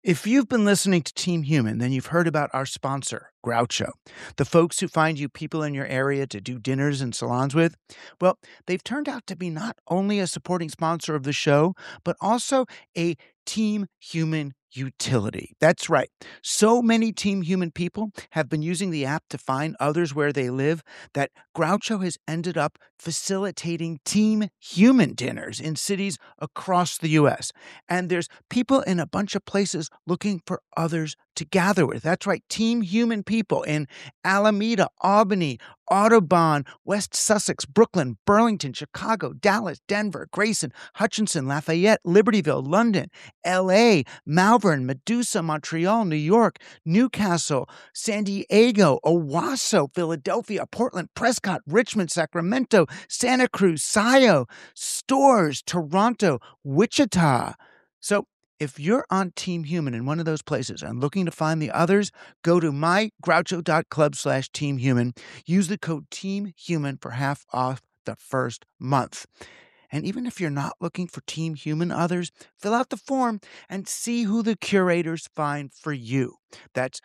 If you've been listening to Team Human, then you've heard about our sponsor, Groucho. The folks who find you people in your area to do dinners and salons with, well, they've turned out to be not only a supporting sponsor of the show, but also a Team Human utility. That's right. So many Team Human people have been using the app to find others where they live that Groucho has ended up facilitating Team Human dinners in cities across the U.S. And there's people in a bunch of places looking for others to gather with. That's right, Team Human people in Alameda, Albany, Audubon, West Sussex, Brooklyn, Burlington, Chicago, Dallas, Denver, Grayson, Hutchinson, Lafayette, Libertyville, London, L.A., Malvern, Medusa, Montreal, New York, Newcastle, San Diego, Owasso, Philadelphia, Portland, Prescott, Richmond, Sacramento, Santa Cruz, Scio, Stores, Toronto, Wichita. So if you're on Team Human in one of those places and looking to find the others, go to mygroucho.club/teamhuman. Use the code TEAMHUMAN for half off the first month. And even if you're not looking for Team Human others, fill out the form and see who the curators find for you. That's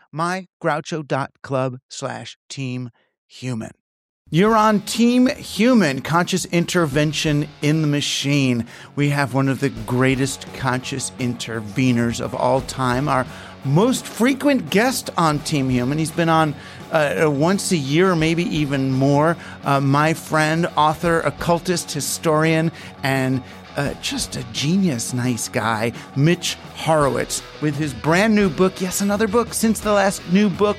mygroucho.club/teamhuman. You're on Team Human, conscious intervention in the machine. We have one of the greatest conscious interveners of all time, our most frequent guest on Team Human. He's been on once a year, maybe even more. My friend, author, occultist, historian, and just a genius, nice guy, Mitch Horowitz, with his brand new book. Yes, another book since the last new book.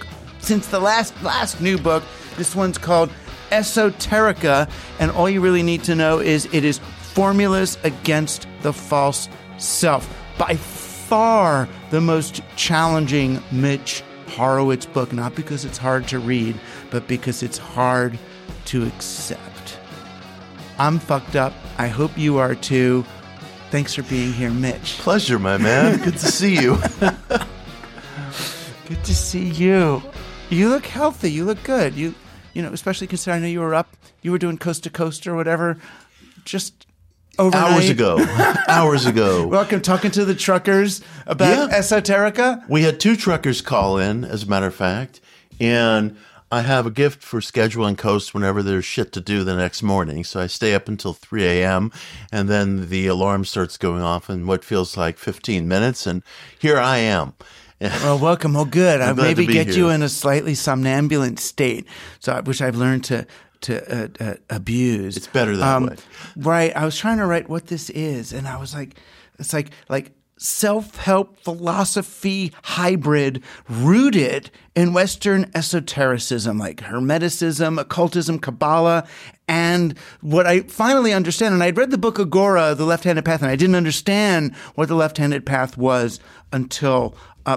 This one's called Esoterica, and all you really need to know is it is formulas against the false self. By far the most challenging Mitch Horowitz book, not because it's hard to read, but because it's hard to accept. I'm fucked up. I hope you are too. Thanks for being here, Mitch. Pleasure, my man. Good to see you. Good to see you. You look healthy. You look good. You know, especially considering I know you were doing Coast to Coast or whatever, just overnight. Hours ago. Welcome, talking to the truckers about Esoterica. We had 2 truckers call in, as a matter of fact, and I have a gift for scheduling Coast whenever there's shit to do the next morning. So I stay up until 3 a.m., and then the alarm starts going off in what feels like 15 minutes, and here I am. Well, welcome. Oh, good. I'll maybe get here. you in a slightly somnambulant state, which I've learned to abuse. It's better that way. Right. I was trying to write what this is, and I was like, it's like self-help philosophy hybrid rooted in Western esotericism, like Hermeticism, occultism, Kabbalah, and what I finally understand, and I'd read the book Agora, The Left-Handed Path, and I didn't understand what the left-handed path was until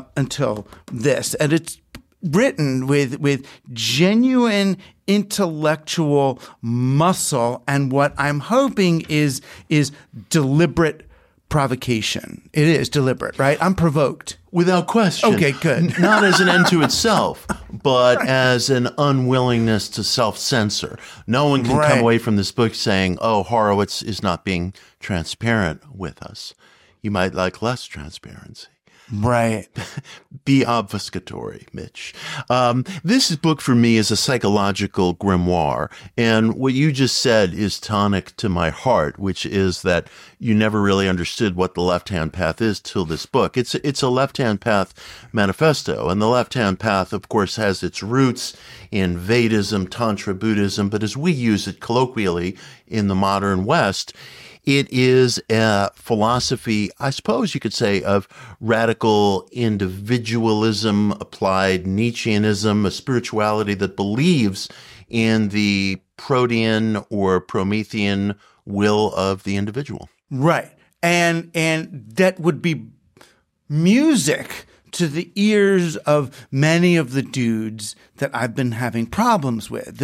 this. And it's written with genuine intellectual muscle, and what I'm hoping is deliberate provocation. It is deliberate, right? I'm provoked. Without question. Okay, good. Not as an end to itself, but as an unwillingness to self-censor. No one can come away from this book saying, oh, Horowitz is not being transparent with us. You might like less transparency. Right. Be obfuscatory, Mitch. This book for me is a psychological grimoire. And what you just said is tonic to my heart, which is that you never really understood what the left-hand path is till this book. It's a left-hand path manifesto. And the left-hand path, of course, has its roots in Vedism, Tantra Buddhism. But as we use it colloquially in the modern West, it is a philosophy, I suppose you could say, of radical individualism, applied Nietzscheanism, a spirituality that believes in the protean or Promethean will of the individual. Right. And that would be music to the ears of many of the dudes that I've been having problems with.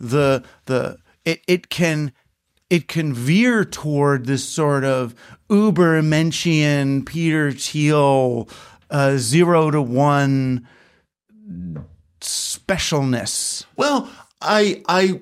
It can veer toward this sort of Ubermenschian, Peter Thiel, 0 to 1 specialness. Well, I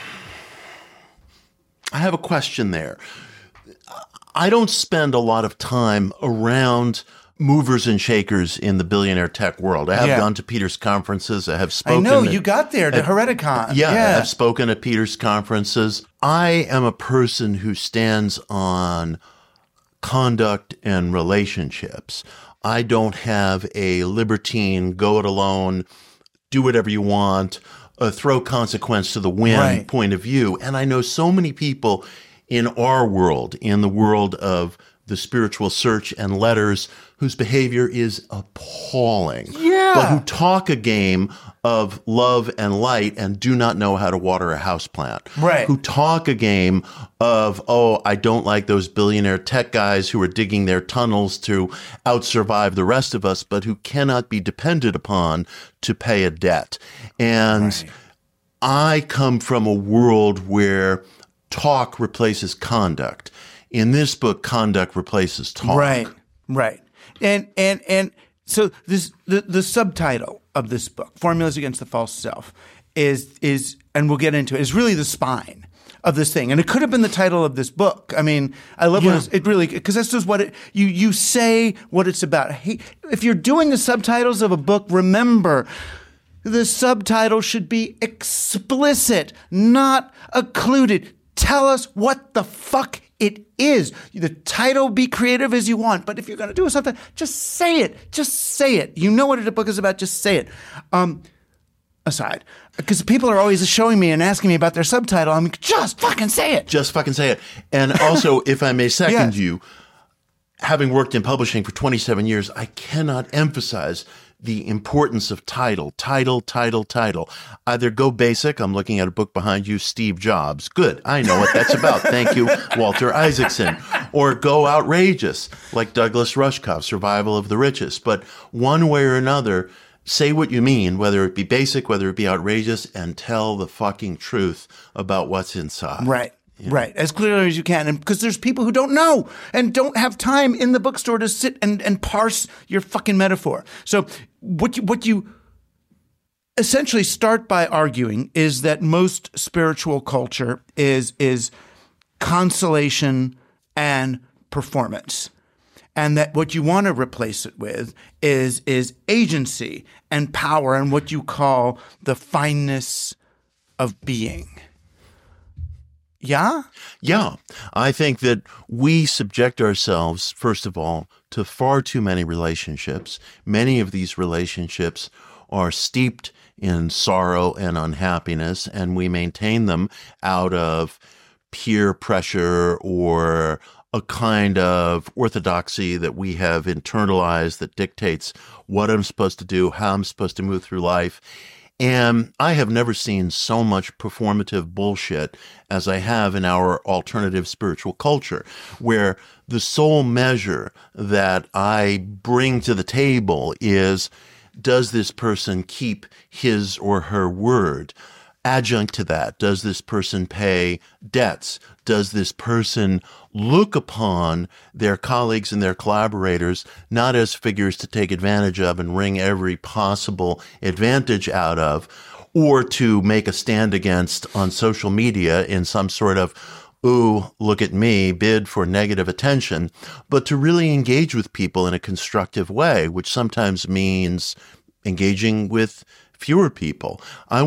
have a question there. I don't spend a lot of time around movers and shakers in the billionaire tech world. I have gone to Peter's conferences. I have spoken. I know, you got there to Hereticon. Yeah, I've spoken at Peter's conferences. I am a person who stands on conduct and relationships. I don't have a libertine, go it alone, do whatever you want, throw consequence to the wind point of view. And I know so many people in our world, in the world of the spiritual search and letters, whose behavior is appalling, but who talk a game of love and light and do not know how to water a houseplant. Right. Who talk a game of, oh, I don't like those billionaire tech guys who are digging their tunnels to outsurvive the rest of us, but who cannot be depended upon to pay a debt. And I come from a world where talk replaces conduct. In this book, conduct replaces talk. Right. And so this the subtitle of this book, Formulas Against the False Self, is and we'll get into it, is really the spine of this thing. And it could have been the title of this book. I mean, I love when it really, because this is what you say what it's about. Hey, if you're doing the subtitles of a book, remember, the subtitle should be explicit, not occluded. Tell us what the fuck it is. The title, be creative as you want, but if you're going to do something, just say it. Just say it. You know what the book is about, just say it. Aside, because people are always showing me and asking me about their subtitle. I'm like, just fucking say it. Just fucking say it. And also, if I may second you, having worked in publishing for 27 years, I cannot emphasize the importance of title. Either go basic. I'm looking at a book behind you, Steve Jobs. Good. I know what that's about. Thank you, Walter Isaacson. Or go outrageous, like Douglas Rushkoff, Survival of the Richest. But one way or another, say what you mean, whether it be basic, whether it be outrageous, and tell the fucking truth about what's inside. Right. Right, as clearly as you can. And because there's people who don't know and don't have time in the bookstore to sit and parse your fucking metaphor. So what you essentially start by arguing is that most spiritual culture is consolation and performance. And that what you want to replace it with is agency and power and what you call the fineness of being. Yeah? Yeah. I think that we subject ourselves, first of all, to far too many relationships. Many of these relationships are steeped in sorrow and unhappiness, and we maintain them out of peer pressure or a kind of orthodoxy that we have internalized that dictates what I'm supposed to do, how I'm supposed to move through life. And I have never seen so much performative bullshit as I have in our alternative spiritual culture, where the sole measure that I bring to the table is, does this person keep his or her word? Adjunct to that, does this person pay debts? Does this person look upon their colleagues and their collaborators not as figures to take advantage of and wring every possible advantage out of, or to make a stand against on social media in some sort of, ooh, look at me, bid for negative attention, but to really engage with people in a constructive way, which sometimes means engaging with fewer people. I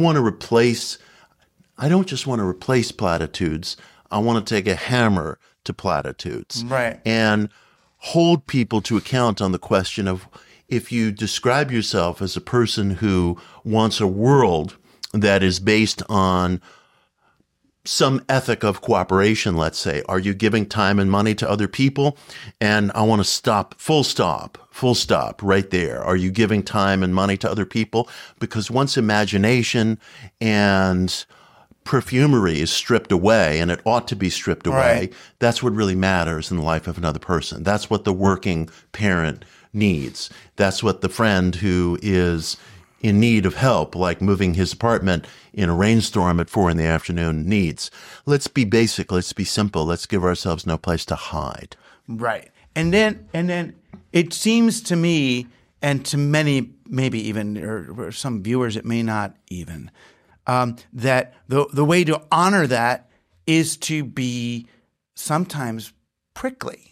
don't just want to replace platitudes. I want to take a hammer to platitudes. Right. And hold people to account on the question of, if you describe yourself as a person who wants a world that is based on some ethic of cooperation, let's say, are you giving time and money to other people? And I want to stop, full stop right there. Are you giving time and money to other people? Because once imagination and perfumery is stripped away, and it ought to be stripped away, that's what really matters in the life of another person. That's what the working parent needs. That's what the friend who is in need of help, like moving his apartment in a rainstorm at 4 p.m. needs. Let's be basic. Let's be simple. Let's give ourselves no place to hide. Right. And then it seems to me, and to many, maybe even, or some viewers, it may not even, that the way to honor that is to be sometimes prickly.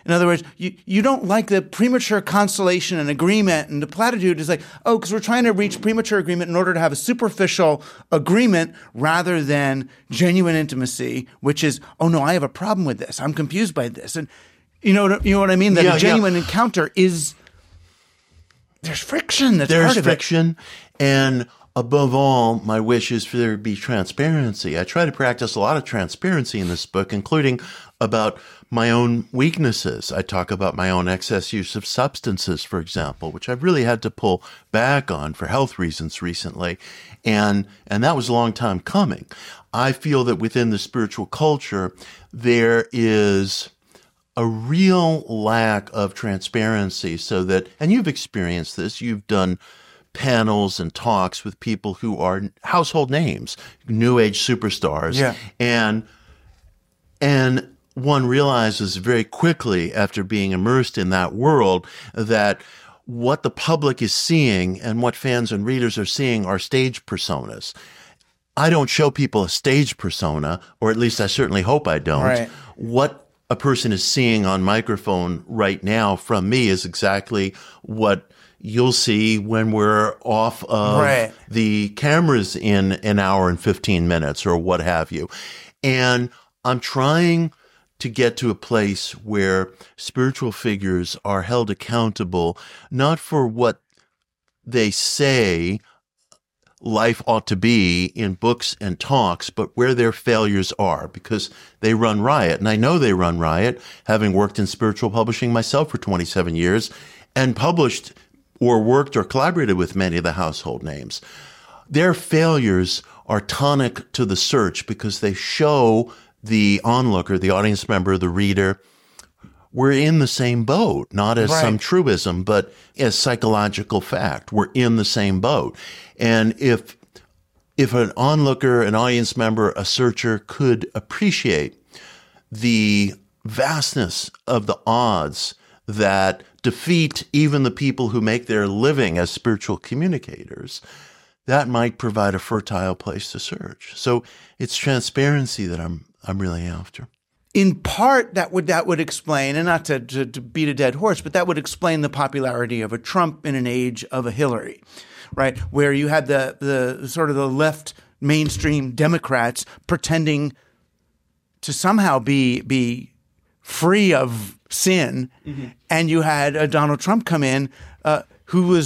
In other words, you don't like the premature consolation and agreement, and the platitude is like, oh, because we're trying to reach premature agreement in order to have a superficial agreement rather than genuine intimacy, which is, oh no, I have a problem with this. I'm confused by this. And you know what I mean? That a genuine encounter is, there's friction that's part of it. There's friction, and above all, my wish is for there to be transparency. I try to practice a lot of transparency in this book, including about my own weaknesses. I talk about my own excess use of substances, for example, which I've really had to pull back on for health reasons recently. And that was a long time coming. I feel that within the spiritual culture, there is a real lack of transparency, so that, and you've experienced this, you've done panels and talks with people who are household names, new age superstars. Yeah. And one realizes very quickly after being immersed in that world that what the public is seeing and what fans and readers are seeing are stage personas. I don't show people a stage persona, or at least I certainly hope I don't. Right. What a person is seeing on microphone right now from me is exactly what you'll see when we're off of the cameras in an hour and 15 minutes or what have you. And I'm trying to get to a place where spiritual figures are held accountable, not for what they say life ought to be in books and talks, but where their failures are, because they run riot. And I know they run riot, having worked in spiritual publishing myself for 27 years and published or worked or collaborated with many of the household names. Their failures are tonic to the search because they show the onlooker, the audience member, the reader, we're in the same boat, not as some truism, but as psychological fact. We're in the same boat. And if an onlooker, an audience member, a searcher could appreciate the vastness of the odds that defeat even the people who make their living as spiritual communicators, that might provide a fertile place to search. So it's transparency that I'm really after. In part, that would explain, and not to beat a dead horse, but that would explain the popularity of a Trump in an age of a Hillary, right? Where you had the sort of the left mainstream Democrats pretending to somehow be free of sin, and you had a Donald Trump come in who was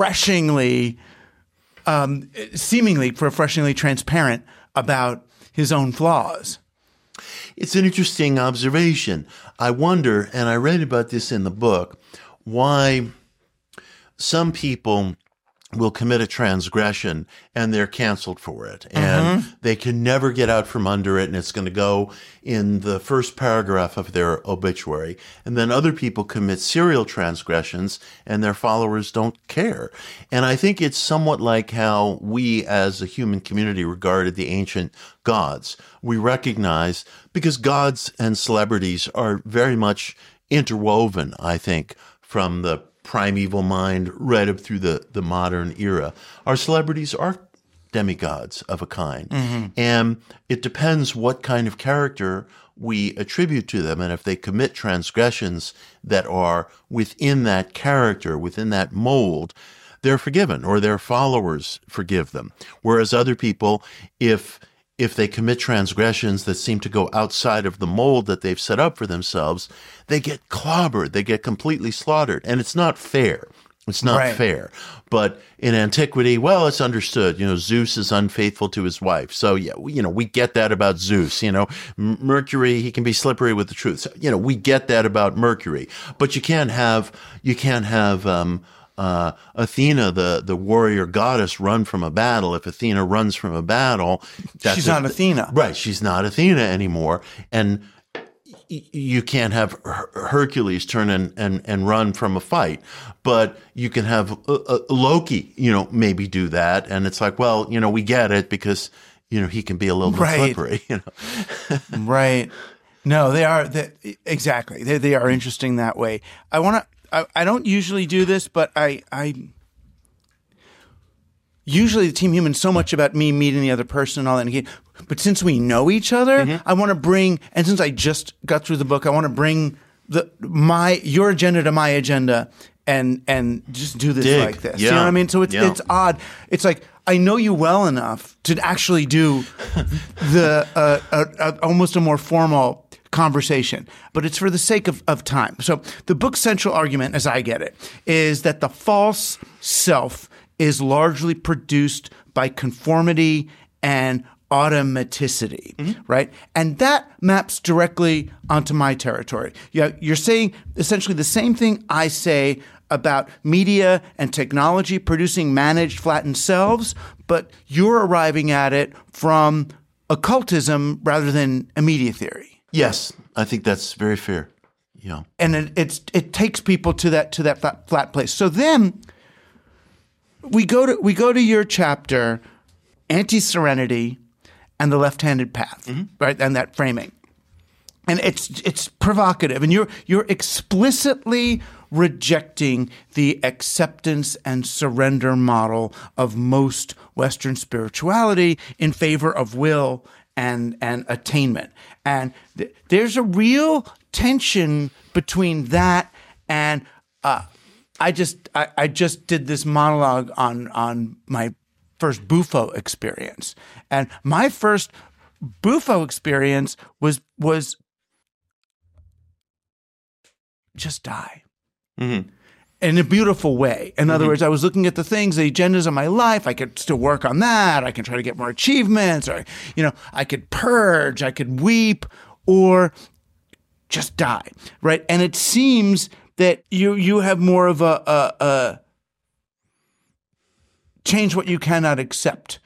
seemingly refreshingly transparent about his own flaws. It's an interesting observation. I wonder, and I read about this in the book, why some people will commit a transgression and they're canceled for it. And they can never get out from under it, and it's going to go in the first paragraph of their obituary. And then other people commit serial transgressions and their followers don't care. And I think it's somewhat like how we as a human community regarded the ancient gods. We recognize, because gods and celebrities are very much interwoven, I think, from the primeval mind right up through the modern era. Our celebrities are demigods of a kind. And it depends what kind of character we attribute to them. And if they commit transgressions that are within that character, within that mold, they're forgiven, or their followers forgive them. Whereas other people, if they commit transgressions that seem to go outside of the mold that they've set up for themselves, they get clobbered, they get completely slaughtered. And it's not fair. It's not fair. But in antiquity, well, it's understood, Zeus is unfaithful to his wife. So, we get that about Zeus. Mercury, he can be slippery with the truth. So, we get that about Mercury. But you can't have Athena, the warrior goddess, run from a battle. If Athena runs from a battle, she's not Athena. Right. She's not Athena anymore. And you can't have Hercules turn and run from a fight, but you can have Loki, maybe do that. And it's like, well, we get it because, he can be a little bit slippery, Right. No, they are exactly. They are interesting that way. I don't usually do this, but I usually the Team Human's so much about me meeting the other person and all that. But since we know each other, I want to bring, and since I just got through the book, I want to bring your agenda to my agenda and just do this like this. Yeah. You know what I mean? So it's odd. It's like, I know you well enough to actually do the almost a more formal conversation, but it's for the sake of time. So the book's central argument, as I get it, is that the false self is largely produced by conformity and automaticity, right? And that maps directly onto my territory. You're saying essentially the same thing I say about media and technology producing managed, flattened selves, but you're arriving at it from occultism rather than immediate theory. Yes, I think that's very fair. Yeah, and it takes people to that flat place. So then we go to your chapter, Anti-Serenity and the Left-Handed Path, right? And that framing, and it's provocative, and you're explicitly rejecting the acceptance and surrender model of most Western spirituality in favor of will and attainment. And there's a real tension between that and I just did this monologue on my first Bufo experience. And my first Bufo experience was just die. Mm-hmm. In a beautiful way. In other words, I was looking at the things, the agendas of my life. I could still work on that. I can try to get more achievements, or, I could purge, I could weep, or just die, right? And it seems that you have more of a change what you cannot accept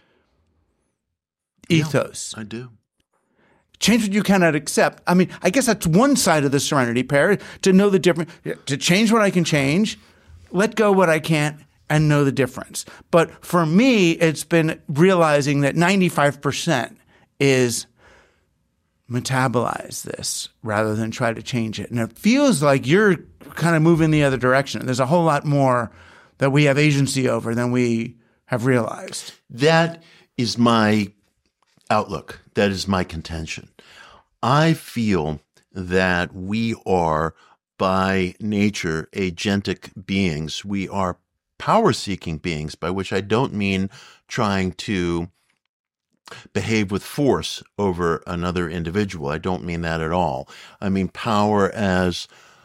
ethos. Yeah, I do. Change what you cannot accept. I mean, I guess that's one side of the serenity pair, to know the difference, to change what I can change, let go what I can't, and know the difference. But for me, it's been realizing that 95% is metabolize this rather than try to change it. And it feels like you're kind of moving the other direction. There's a whole lot more that we have agency over than we have realized. That is my outlook. That is my contention. I feel that we are, by nature, agentic beings. We are power-seeking beings, by which I don't mean trying to behave with force over another individual. I don't mean that at all. I mean power as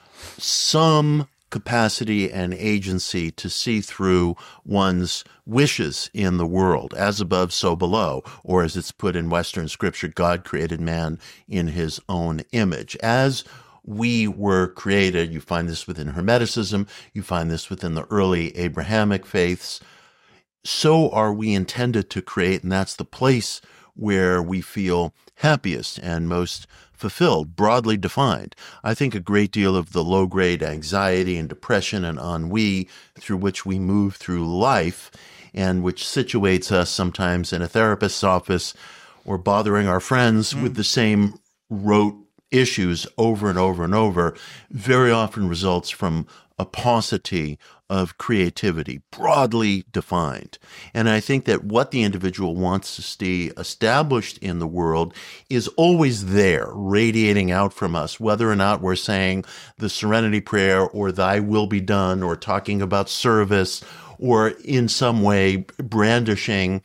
some capacity and agency to see through one's wishes in the world, as above, so below, or as it's put in Western scripture, God created man in his own image. As we were created, you find this within Hermeticism, you find this within the early Abrahamic faiths, so are we intended to create, and that's the place where we feel happiest and most fulfilled, broadly defined. I think a great deal of the low-grade anxiety and depression and ennui through which we move through life, and which situates us sometimes in a therapist's office or bothering our friends with the same rote issues over and over and over, very often results from a paucity of creativity, broadly defined. And I think that what the individual wants to see established in the world is always there, radiating out from us, whether or not we're saying the Serenity Prayer or Thy Will Be Done, or talking about service, or in some way brandishing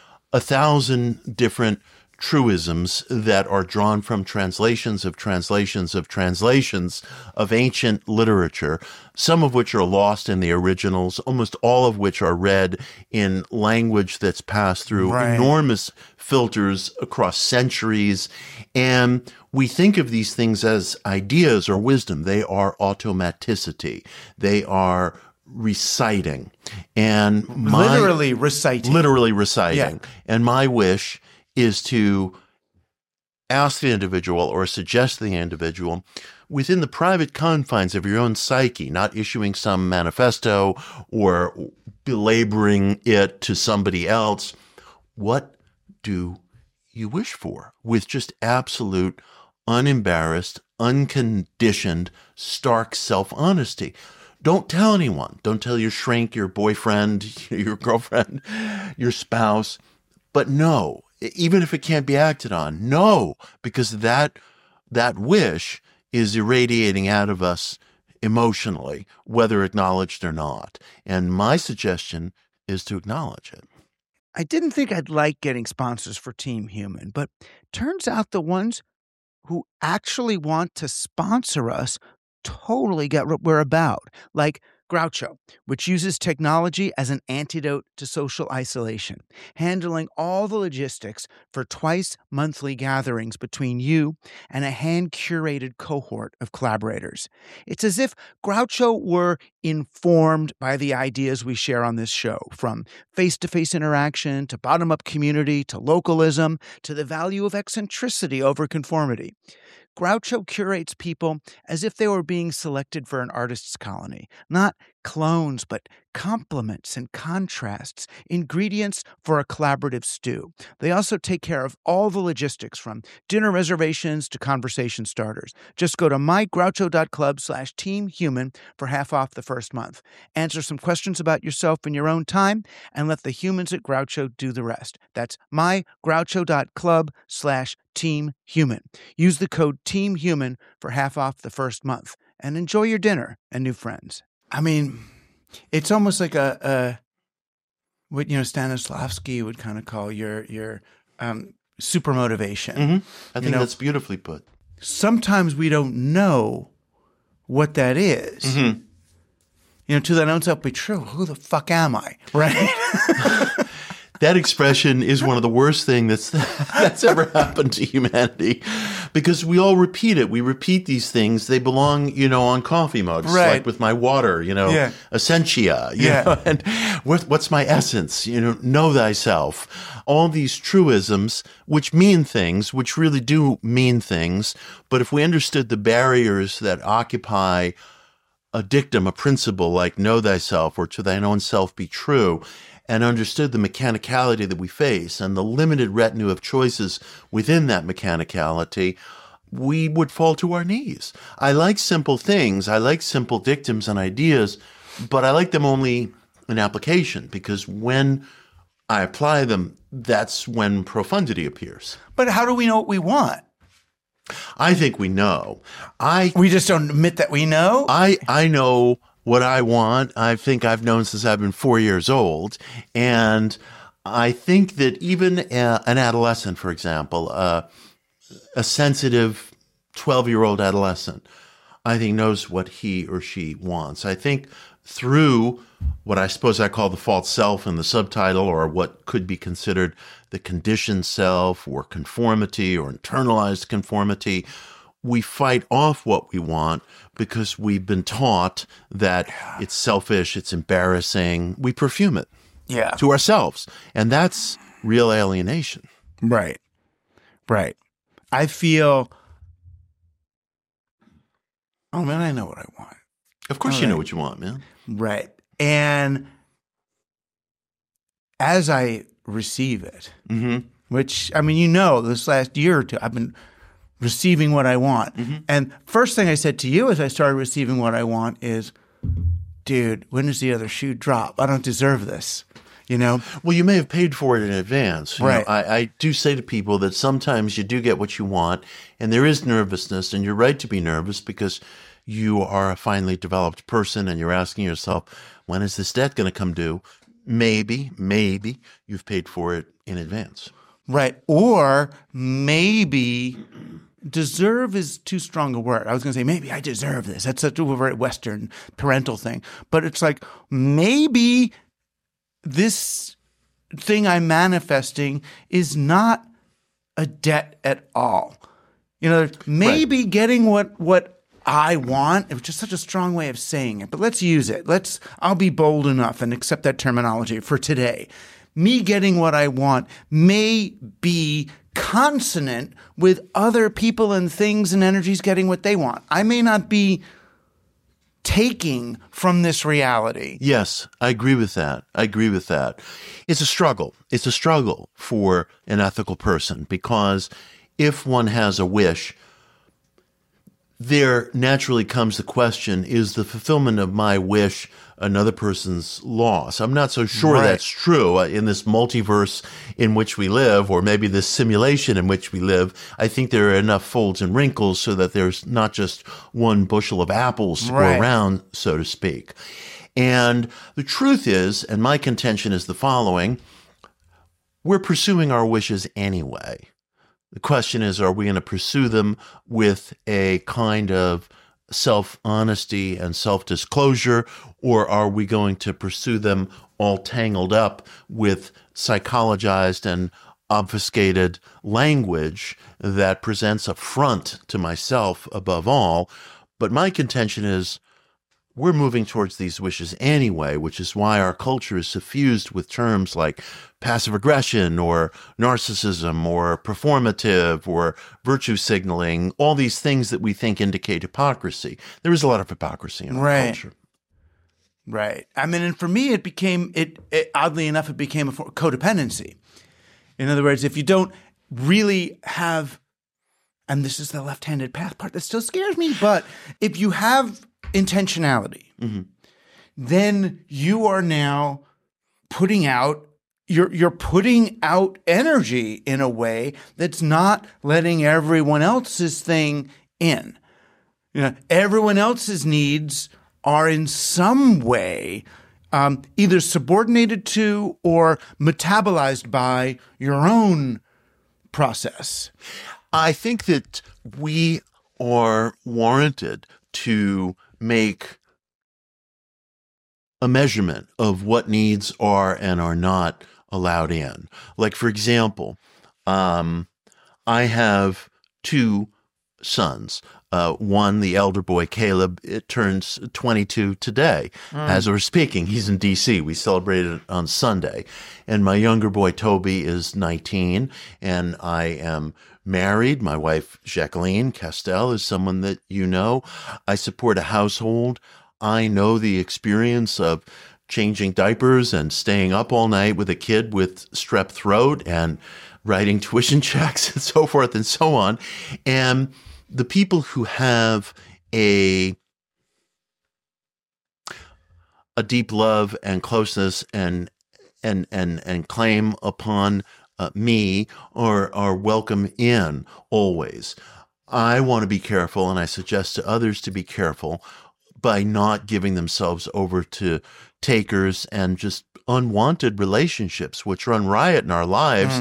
1,000 different truisms that are drawn from translations of ancient literature, some of which are lost in the originals, almost all of which are read in language that's passed through enormous filters across centuries. And we think of these things as ideas or wisdom. They are automaticity. They are reciting. And literally reciting. Yeah. And my wish is to ask the individual or suggest the individual within the private confines of your own psyche, not issuing some manifesto or belaboring it to somebody else. What do you wish for? With just absolute, unembarrassed, unconditioned, stark self-honesty. Don't tell anyone. Don't tell your shrink, your boyfriend, your girlfriend, your spouse. But no, even if it can't be acted on, no, because that wish is irradiating out of us emotionally, whether acknowledged or not. And my suggestion is to acknowledge it. I didn't think I'd like getting sponsors for Team Human, but turns out the ones who actually want to sponsor us totally get what we're about, like Groucho, which uses technology as an antidote to social isolation, handling all the logistics for twice monthly gatherings between you and a hand-curated cohort of collaborators. It's as if Groucho were informed by the ideas we share on this show, from face-to-face interaction to bottom-up community to localism to the value of eccentricity over conformity. Groucho curates people as if they were being selected for an artist's colony, not clones, but complements and contrasts, ingredients for a collaborative stew. They also take care of all the logistics, from dinner reservations to conversation starters. Just go to mygroucho.club/teamhuman for half off the first month. Answer some questions about yourself in your own time and let the humans at Groucho do the rest. That's mygroucho.club/teamhuman. Use the code TEAMHUMAN for half off the first month and enjoy your dinner and new friends. I mean, it's almost like what Stanislavski would kind of call your super motivation. Mm-hmm. I think that's beautifully put. Sometimes we don't know what that is. Mm-hmm. To that own self be true. Who the fuck am I? Right? That expression is one of the worst things that's ever happened to humanity, because we all repeat it. We repeat these things. They belong, on coffee mugs, right, like with my water, Essentia, know, and what's my essence? Know thyself. All these truisms, which mean things, which really do mean things. But if we understood the barriers that occupy a dictum, a principle like know thyself or to thine own self be true, and understood the mechanicality that we face and the limited retinue of choices within that mechanicality, we would fall to our knees. I like simple things. I like simple dictums and ideas, but I like them only in application, because when I apply them, that's when profundity appears. But how do we know what we want? I think we know. We just don't admit that we know? I know what I want. I think I've known since I've been 4 years old. And I think that even an adolescent, for example, a sensitive 12-year-old adolescent, I think knows what he or she wants. I think through what I suppose I call the false self in the subtitle, or what could be considered the conditioned self or conformity or internalized conformity, we fight off what we want because we've been taught that it's selfish, it's embarrassing. We perfume it to ourselves. And that's real alienation. Right. I feel, oh man, I know what I want. Of course you know what you want, man. Right. And as I receive it, which, this last year or two, I've been receiving what I want. Mm-hmm. And first thing I said to you as I started receiving what I want is, dude, when does the other shoe drop? I don't deserve this, Well, you may have paid for it in advance. Right. I do say to people that sometimes you do get what you want, and there is nervousness, and you're right to be nervous because you are a finely developed person and you're asking yourself, when is this debt going to come due? Maybe you've paid for it in advance. Right. Or maybe deserve is too strong a word. I was going to say, maybe I deserve this. That's such a very Western parental thing. But it's like, maybe this thing I'm manifesting is not a debt at all. Maybe getting what I want, it was just such a strong way of saying it, but let's use it. I'll be bold enough and accept that terminology for today. Me getting what I want may be consonant with other people and things and energies getting what they want. I may not be taking from this reality. Yes, I agree with that. It's a struggle. It's a struggle for an ethical person, because if one has a wish, there naturally comes the question, is the fulfillment of my wish another person's loss? I'm not so sure that's true in this multiverse in which we live, or maybe this simulation in which we live. I think there are enough folds and wrinkles so that there's not just one bushel of apples to go around, so to speak. And the truth is, and my contention is the following, we're pursuing our wishes anyway. The question is, are we going to pursue them with a kind of self-honesty and self-disclosure, or are we going to pursue them all tangled up with psychologized and obfuscated language that presents a front to myself above all? But my contention is, we're moving towards these wishes anyway, which is why our culture is suffused with terms like passive aggression or narcissism or performative or virtue signaling, all these things that we think indicate hypocrisy. There is a lot of hypocrisy in our culture. Right. I mean, and for me, it became, oddly enough, it became a form of codependency. In other words, if you don't really have, and this is the left-handed path part that still scares me, but if you have intentionality, then you are now putting out, you're putting out energy in a way that's not letting everyone else's thing in. You know, everyone else's needs are in some way either subordinated to or metabolized by your own process. I think that we are warranted to make a measurement of what needs are and are not allowed in. Like, for example, I have two sons. One, the elder boy, Caleb, it turns 22 today. As we're speaking, he's in D.C. We celebrated it on Sunday. And my younger boy, Toby, is 19, and I am married. My wife, Jacqueline Castell, is someone that you know. I support a household. I know the experience of changing diapers and staying up all night with a kid with strep throat and writing tuition checks and so forth and so on. And the people who have a deep love and closeness and claim upon me are welcome in always. I want to be careful, and I suggest to others to be careful by not giving themselves over to takers and just unwanted relationships, which run riot in our lives.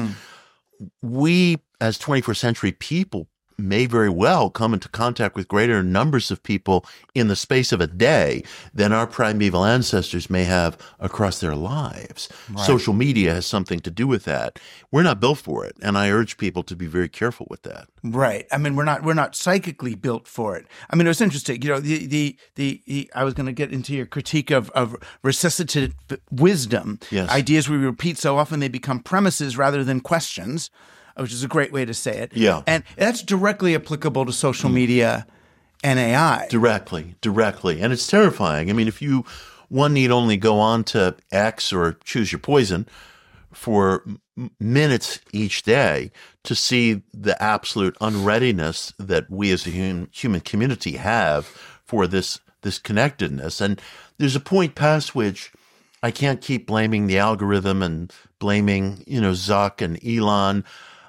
We, as 21st century people, may very well come into contact with greater numbers of people in the space of a day than our primeval ancestors may have across their lives. Social media has something to do with that. We're not built for it, and I urge people to be very careful with that. Right. I mean, we're not psychically built for it. I mean, it was interesting. You know, the I was going to get into your critique of resuscitated wisdom. Yes. Ideas we repeat so often they become premises rather than questions, which is a great way to say it. Yeah. And that's directly applicable to social media and AI. Directly. And it's terrifying. I mean, one need only go on to X or choose your poison for minutes each day to see the absolute unreadiness that we as a human community have for this connectedness. And there's a point past which I can't keep blaming the algorithm and blaming, Zuck and Elon.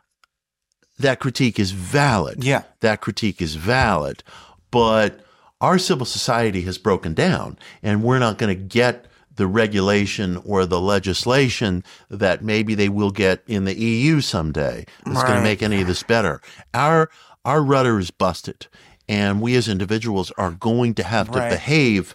That critique is valid. Yeah. That critique is valid. But our civil society has broken down, and we're not going to get the regulation or the legislation that maybe they will get in the EU someday that's going to make any of this better. Our rudder is busted, and we as individuals are going to have to behave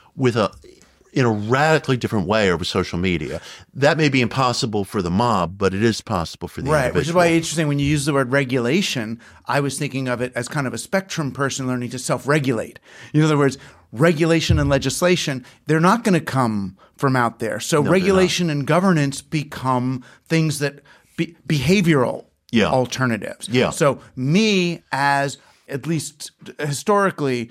in a radically different way over social media. That may be impossible for the mob, but it is possible for the individual. Which is why it's interesting when you use the word regulation, I was thinking of it as kind of a spectrum person learning to self-regulate. In other words, regulation and legislation, they're not going to come from out there. So regulation and governance become things that behavioral alternatives. Yeah. So me as, at least historically,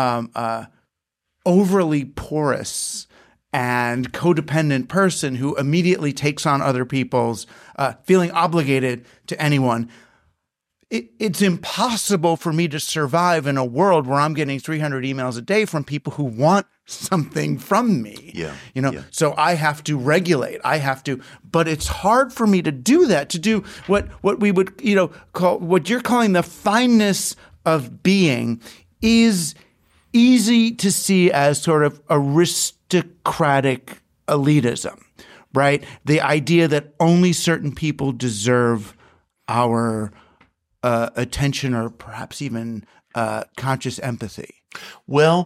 overly porous and codependent person who immediately takes on other people's feeling obligated to anyone. it's impossible for me to survive in a world where I'm getting 300 emails a day from people who want something from me. So I have to regulate. But it's hard for me to do that, to do what we would, call, what you're calling the fineness of being is easy to see as sort of aristocratic elitism, right? The idea that only certain people deserve our attention or perhaps even conscious empathy. Well,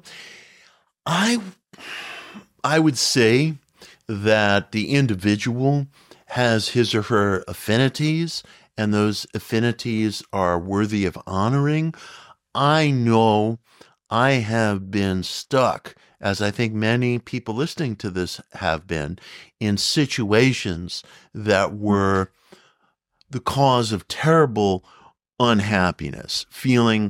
I would say that the individual has his or her affinities, and those affinities are worthy of honoring. I know I have been stuck, as I think many people listening to this have been, in situations that were the cause of terrible unhappiness, feeling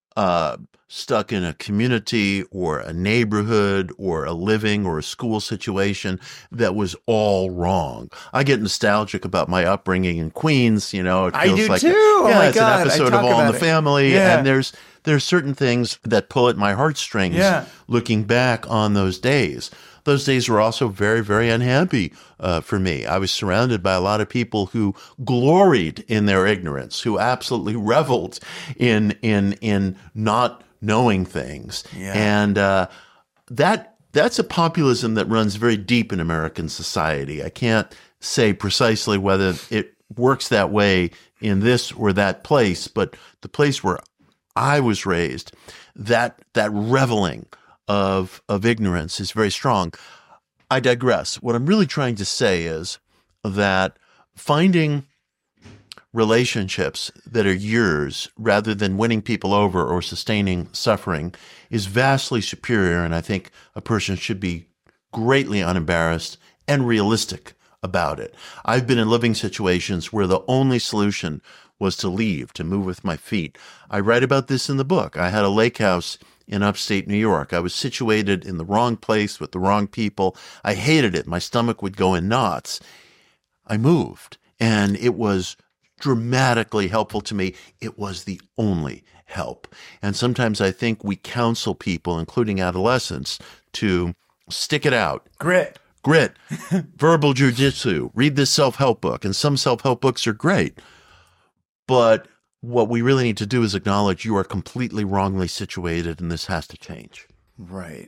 stuck in a community or a neighborhood or a living or a school situation that was all wrong. I get nostalgic about my upbringing in Queens. It feels I do like too. Oh my it's God. an episode of All in the Family, and there's certain things that pull at my heartstrings looking back on those days. Those days were also very, very unhappy for me. I was surrounded by a lot of people who gloried in their ignorance, who absolutely reveled in not knowing things. And that's a populism that runs very deep in American society. I can't say precisely whether it works that way in this or that place, but the place where I was raised, that reveling of ignorance is very strong. I digress. What I'm really trying to say is that finding relationships that are yours rather than winning people over or sustaining suffering is vastly superior, and I think a person should be greatly unembarrassed and realistic about it. I've been in living situations where the only solution was to leave, to move with my feet. I write about this in the book. I had a lake house in upstate New York. I was situated in the wrong place with the wrong people. I hated it. My stomach would go in knots. I moved, and it was dramatically helpful to me. It was the only help. And sometimes I think we counsel people, including adolescents, to stick it out. Grit. Verbal jujitsu. Read this self-help book. And some self-help books are great. But what we really need to do is acknowledge you are completely wrongly situated, and this has to change. Right.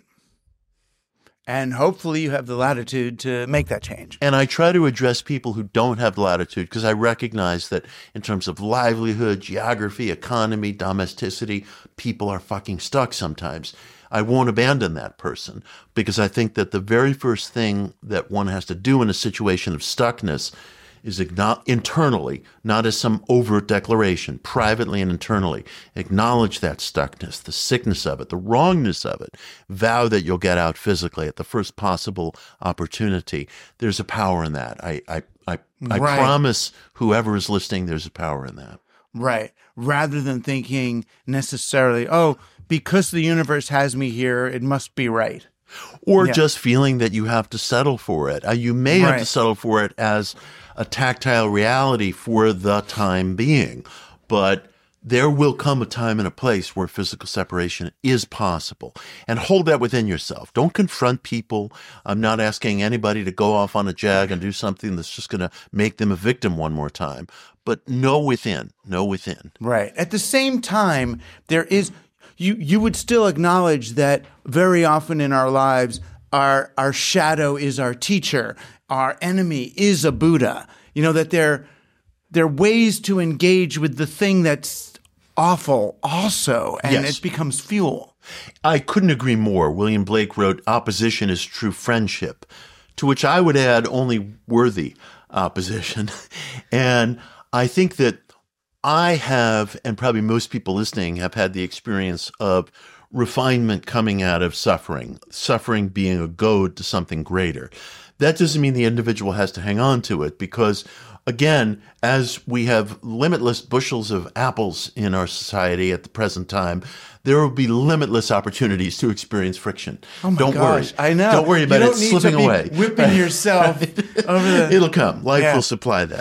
And hopefully you have the latitude to make that change. And I try to address people who don't have the latitude because I recognize that in terms of livelihood, geography, economy, domesticity, people are fucking stuck sometimes. I won't abandon that person because I think that the very first thing that one has to do in a situation of stuckness is internally, not as some overt declaration, privately and internally, acknowledge that stuckness, the sickness of it, the wrongness of it. Vow that you'll get out physically at the first possible opportunity. There's a power in that. I promise whoever is listening, there's a power in that. Right. Rather than thinking necessarily, because the universe has me here, it must be right. Or just feeling that you have to settle for it. You may have to settle for it as a tactile reality for the time being, but there will come a time and a place where physical separation is possible. And hold that within yourself. Don't confront people. I'm not asking anybody to go off on a jag and do something that's just going to make them a victim one more time. But know within. Right. At the same time, there is... You would still acknowledge that very often in our lives, our shadow is our teacher, our enemy is a Buddha. That there are ways to engage with the thing that's awful also, and it becomes fuel. I couldn't agree more. William Blake wrote, "Opposition is true friendship," to which I would add only worthy opposition. And I think that I have, and probably most people listening have had the experience of refinement coming out of suffering being a goad to something greater. That doesn't mean the individual has to hang on to it because, again, as we have limitless bushels of apples in our society at the present time, there will be limitless opportunities to experience friction. Oh my Don't gosh, worry. I know. Don't worry about it slipping away. Whipping yourself over the... It'll come. Life will supply that.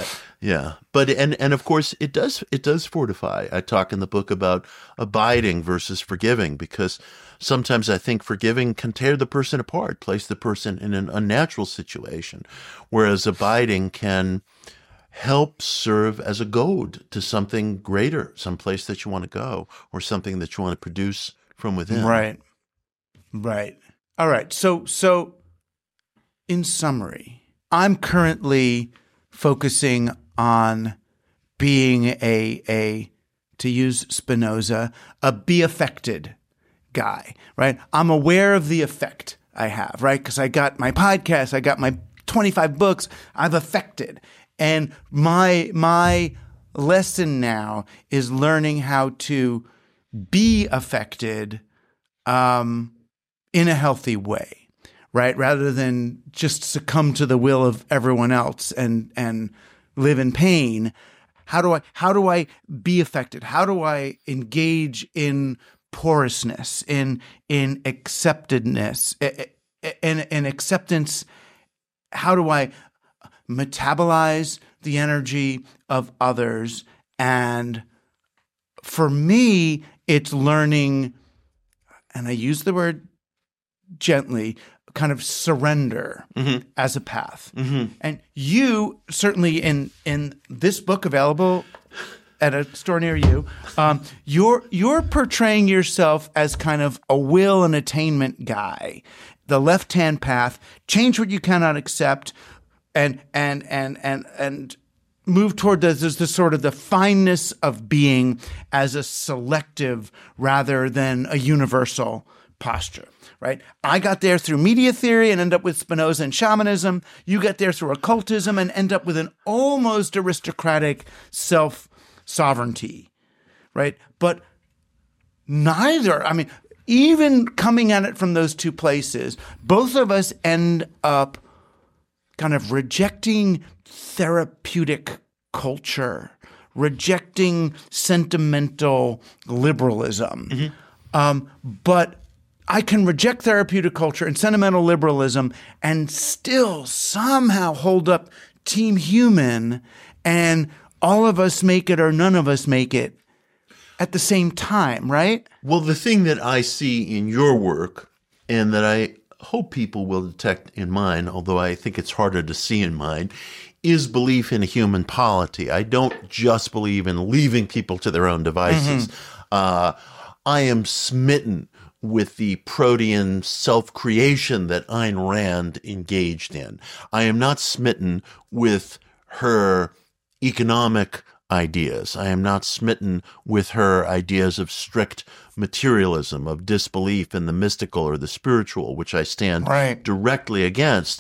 Yeah. But and of course it does fortify. I talk in the book about abiding versus forgiving, because sometimes I think forgiving can tear the person apart, place the person in an unnatural situation, whereas abiding can help serve as a goad to something greater, some place that you want to go, or something that you want to produce from within. Right. Right. All right. So in summary, I'm currently focusing on being a to use Spinoza, a be affected guy, right? I'm aware of the effect I have, right? Because I got my podcast, I got my 25 books, I've affected. And my lesson now is learning how to be affected in a healthy way, right? Rather than just succumb to the will of everyone else and live in pain. How do I be affected? How do I engage in porousness, in acceptedness, in acceptance? How do I metabolize the energy of others? And for me, it's learning, and I use the word gently, kind of surrender as a path. And you certainly in this book available at a store near you, you're portraying yourself as kind of a will and attainment guy, the left-hand path, change what you cannot accept, and move toward the sort of the fineness of being as a selective rather than a universal posture, right? I got there through media theory and end up with Spinoza and shamanism. You get there through occultism and end up with an almost aristocratic self-sovereignty, right? But neither, I mean, even coming at it from those two places, both of us end up kind of rejecting therapeutic culture, rejecting sentimental liberalism. But I can reject therapeutic culture and sentimental liberalism and still somehow hold up Team Human, and all of us make it or none of us make it at the same time, right? Well, the thing that I see in your work, and that I hope people will detect in mine, although I think it's harder to see in mine, is belief in a human polity. I don't just believe in leaving people to their own devices. I am smitten with the protean self-creation that Ayn Rand engaged in. I am not smitten with her economic ideas. I am not smitten with her ideas of strict materialism, of disbelief in the mystical or the spiritual, which I stand directly against.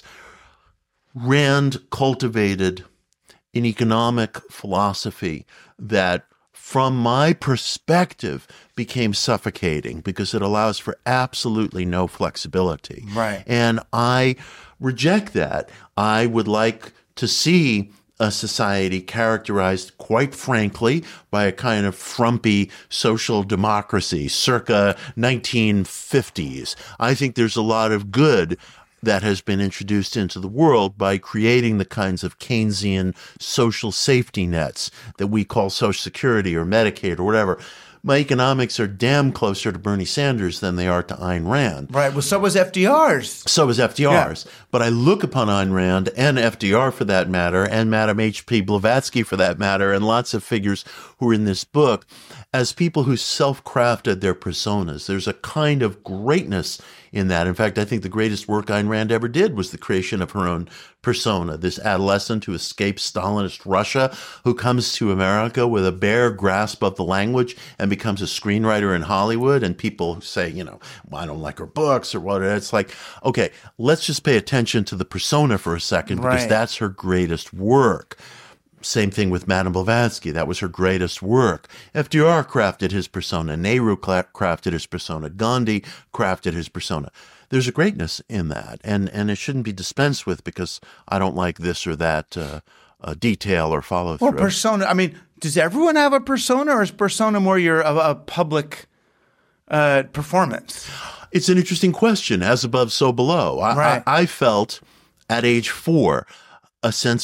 Rand cultivated an economic philosophy that, from my perspective, became suffocating because it allows for absolutely no flexibility. Right. And I reject that. I would like to see a society characterized, quite frankly, by a kind of frumpy social democracy circa 1950s. I think there's a lot of good that has been introduced into the world by creating the kinds of Keynesian social safety nets that we call Social Security or Medicaid or whatever. My economics are damn closer to Bernie Sanders than they are to Ayn Rand. Right. Well, so was FDR's. So was FDR's. Yeah. But I look upon Ayn Rand and FDR for that matter, and Madame H.P. Blavatsky for that matter, and lots of figures who are in this book as people who self-crafted their personas. There's a kind of greatness in that. In fact, I think the greatest work Ayn Rand ever did was the creation of her own persona, this adolescent who escapes Stalinist Russia, who comes to America with a bare grasp of the language and becomes a screenwriter in Hollywood. And people say, well, I don't like her books or what. It's like, okay, let's just pay attention to the persona for a second, because that's her greatest work. Same thing with Madame Blavatsky. That was her greatest work. FDR crafted his persona. Nehru crafted his persona. Gandhi crafted his persona. There's a greatness in that, and it shouldn't be dispensed with because I don't like this or that detail or follow through. Well, persona. I mean, does everyone have a persona, or is persona more a public performance? It's an interesting question. As above, so below. I felt at age 4 a sense of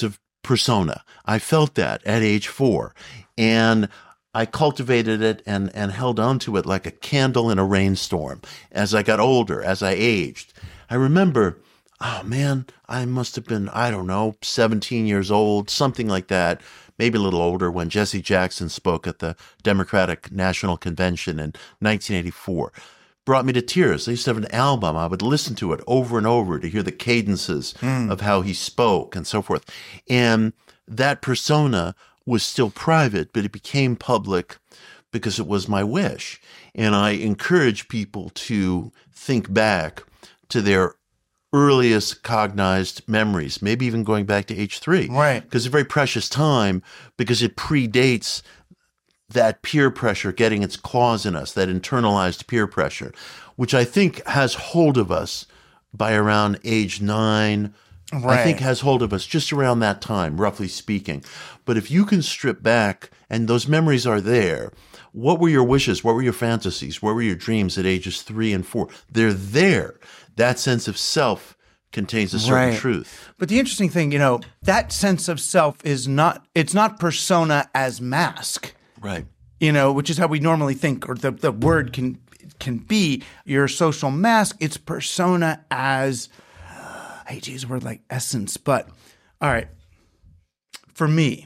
persona. I felt that at age 4. And I cultivated it and held on to it like a candle in a rainstorm as I got older, as I aged. I remember, oh man, I must have been, 17 years old, something like that, maybe a little older, when Jesse Jackson spoke at the Democratic National Convention in 1984. Brought me to tears. I used to have an album. I would listen to it over and over to hear the cadences of how he spoke and so forth. And that persona was still private, but it became public because it was my wish. And I encourage people to think back to their earliest cognized memories, maybe even going back to age 3. Right. Because it's a very precious time, because it predates that peer pressure getting its claws in us, that internalized peer pressure, which I think has hold of us by around age 9. Right. I think has hold of us just around that time, roughly speaking. But if you can strip back and those memories are there, what were your wishes? What were your fantasies? What were your dreams at ages 3 and 4? They're there. That sense of self contains a certain truth. But the interesting thing, that sense of self it's not persona as mask. Right. Which is how we normally think, or the word can be your social mask. It's persona as, I hate to use a word like essence, but all right. For me,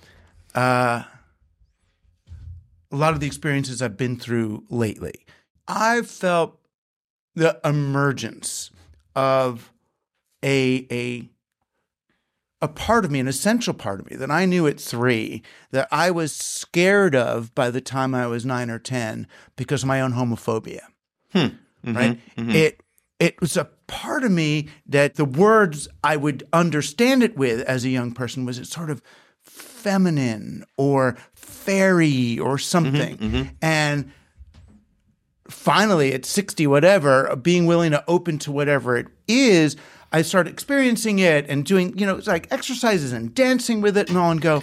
a lot of the experiences I've been through lately, I've felt the emergence of a part of me, an essential part of me that I knew at 3 that I was scared of by the time I was 9 or 10 because of my own homophobia. Mm-hmm. Right? Mm-hmm. It was a part of me that the words I would understand it with as a young person was it sort of feminine or fairy or something. Mm-hmm. Mm-hmm. And finally, at 60, whatever, being willing to open to whatever it is, I started experiencing it and doing, it's like exercises and dancing with it and all, and go,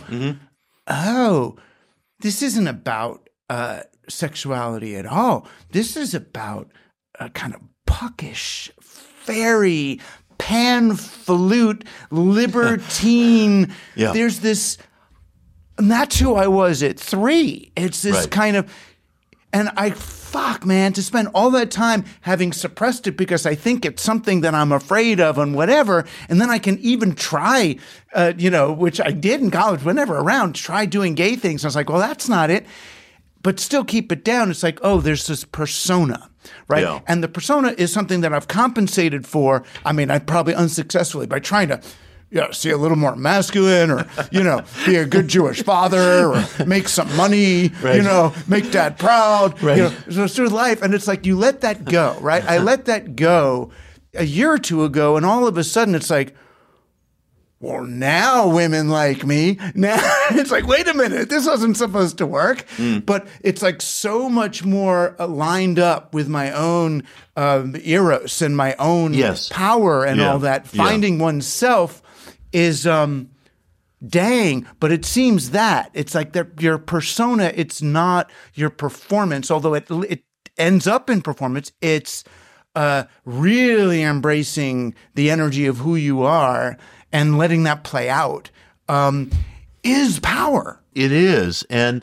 oh, this isn't about sexuality at all. This is about a kind of puckish, fairy, pan-flute, libertine. Yeah. There's this, and that's who I was at 3. It's this kind of, and to spend all that time having suppressed it because I think it's something that I'm afraid of and whatever, and then I can even try, which I did in college, whenever around, try doing gay things. I was like, well, that's not it. But still keep it down. It's like, oh, there's this persona, right? Yeah. And the persona is something that I've compensated for, I probably unsuccessfully, by trying to see a little more masculine, or, be a good Jewish father, or make some money, make dad proud, so through life. And it's like, you let that go, right? I let that go a year or two ago, and all of a sudden it's like, well, now women like me. Now it's like, wait a minute, this wasn't supposed to work. But it's like so much more lined up with my own eros and my own power and all that. Finding oneself is dang, but it seems that it's like your persona, it's not your performance, although it ends up in performance. It's really embracing the energy of who you are and letting that play out is power. It is, and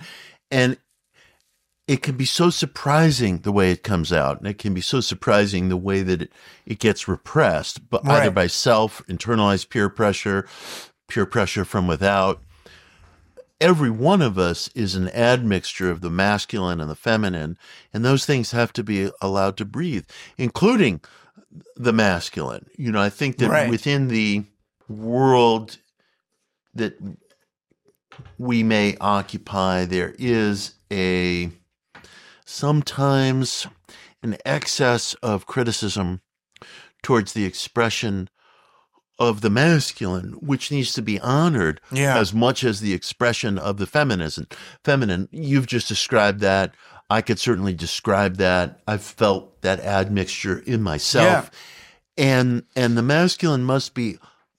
it can be so surprising the way it comes out, and it can be so surprising the way that it gets repressed, but either by self, internalized peer pressure from without. Every one of us is an admixture of the masculine and the feminine, and those things have to be allowed to breathe, including the masculine. I think that within the world that we may occupy, there is sometimes an excess of criticism towards the expression of the masculine, which needs to be honored as much as the expression of the feminine. You've just described that. I could certainly describe that. I've felt that admixture in myself. And the masculine must be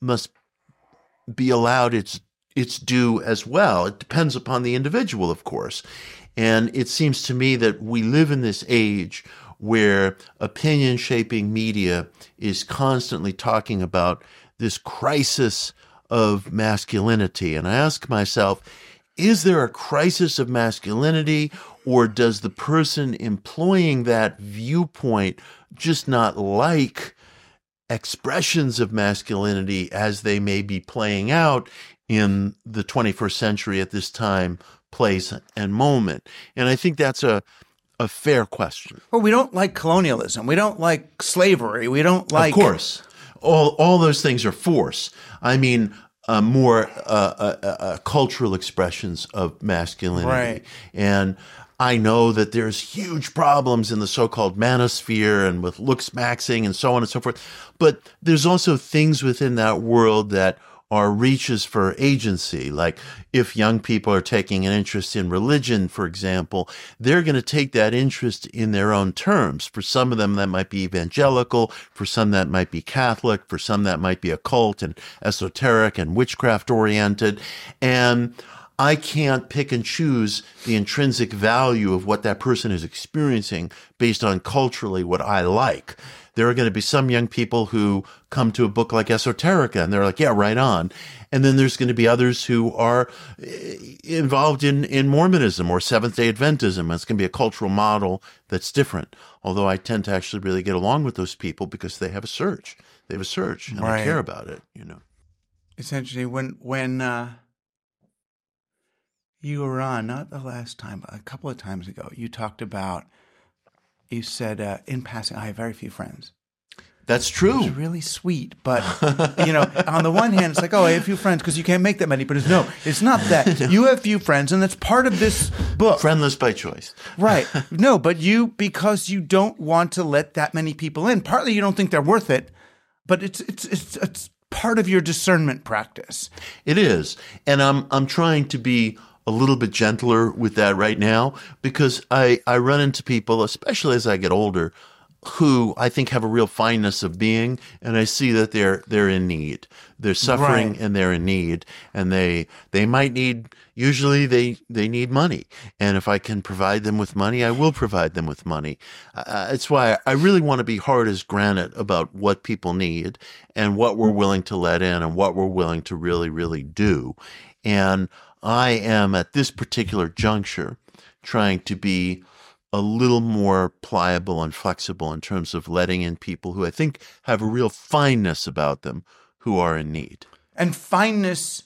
allowed its due as well. It depends upon the individual, of course. And it seems to me that we live in this age where opinion-shaping media is constantly talking about this crisis of masculinity. And I ask myself, is there a crisis of masculinity, or does the person employing that viewpoint just not like expressions of masculinity as they may be playing out in the 21st century at this time, place, and moment? And I think that's a fair question. Well, we don't like colonialism. We don't like slavery. We don't like... Of course. All those things are force. I mean, more cultural expressions of masculinity. Right. And I know that there's huge problems in the so-called manosphere and with looks maxing and so on and so forth. But there's also things within that world that are reaches for agency. Like if young people are taking an interest in religion, for example, they're going to take that interest in their own terms. For some of them, that might be evangelical. For some, that might be Catholic. For some, that might be occult and esoteric and witchcraft oriented. And I can't pick and choose the intrinsic value of what that person is experiencing based on culturally what I like. There are going to be some young people who come to a book like Esoterica and they're like, yeah, right on. And then there's going to be others who are involved in Mormonism or Seventh-day Adventism. It's going to be a cultural model that's different. Although I tend to actually really get along with those people because they have a search. They have a search and Right. I care about it, you know. Essentially, when you were on, not the last time, but a couple of times ago, you talked about, you said, in passing, I have very few friends. That's true. It's really sweet, but, on the one hand, it's like, oh, I have few friends because you can't make that many. But it's not that. You have few friends, and that's part of this book. Friendless by choice. Right. No, but because you don't want to let that many people in. Partly you don't think they're worth it, but it's part of your discernment practice. It is. And I'm trying to be a little bit gentler with that right now because I run into people, especially as I get older, who I think have a real fineness of being, and I see that they're in need. They're suffering Right. and they're in need, and they might need, usually they need money. And if I can provide them with money, I will provide them with money. It's why I really want to be hard as granite about what people need and what we're willing to let in and what we're willing to really, really do. And I am at this particular juncture trying to be a little more pliable and flexible in terms of letting in people who I think have a real fineness about them who are in need. And fineness,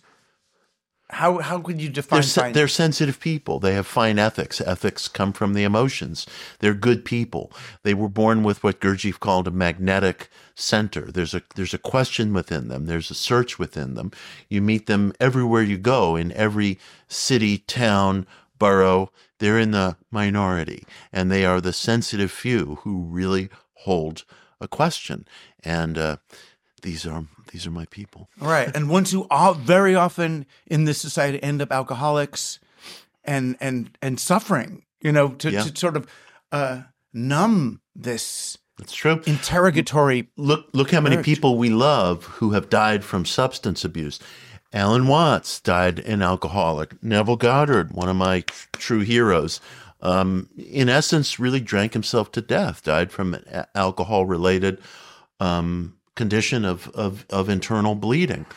how could you define fineness? They're sensitive people. They have fine ethics. Ethics come from the emotions. They're good people. They were born with what Gurdjieff called a magnetic center. There's a question within them. There's a search within them. You meet them everywhere you go, in every city, town, borough. They're in the minority, and they are the sensitive few who really hold a question. And these are my people. Right. And ones who very often in this society end up alcoholics and suffering, to sort of numb this That's true. interrogatory. Look how many urge. people we love who have died from substance abuse. Alan Watts died an alcoholic. Neville Goddard, one of my true heroes, in essence, really drank himself to death, died from an alcohol-related condition of internal bleeding.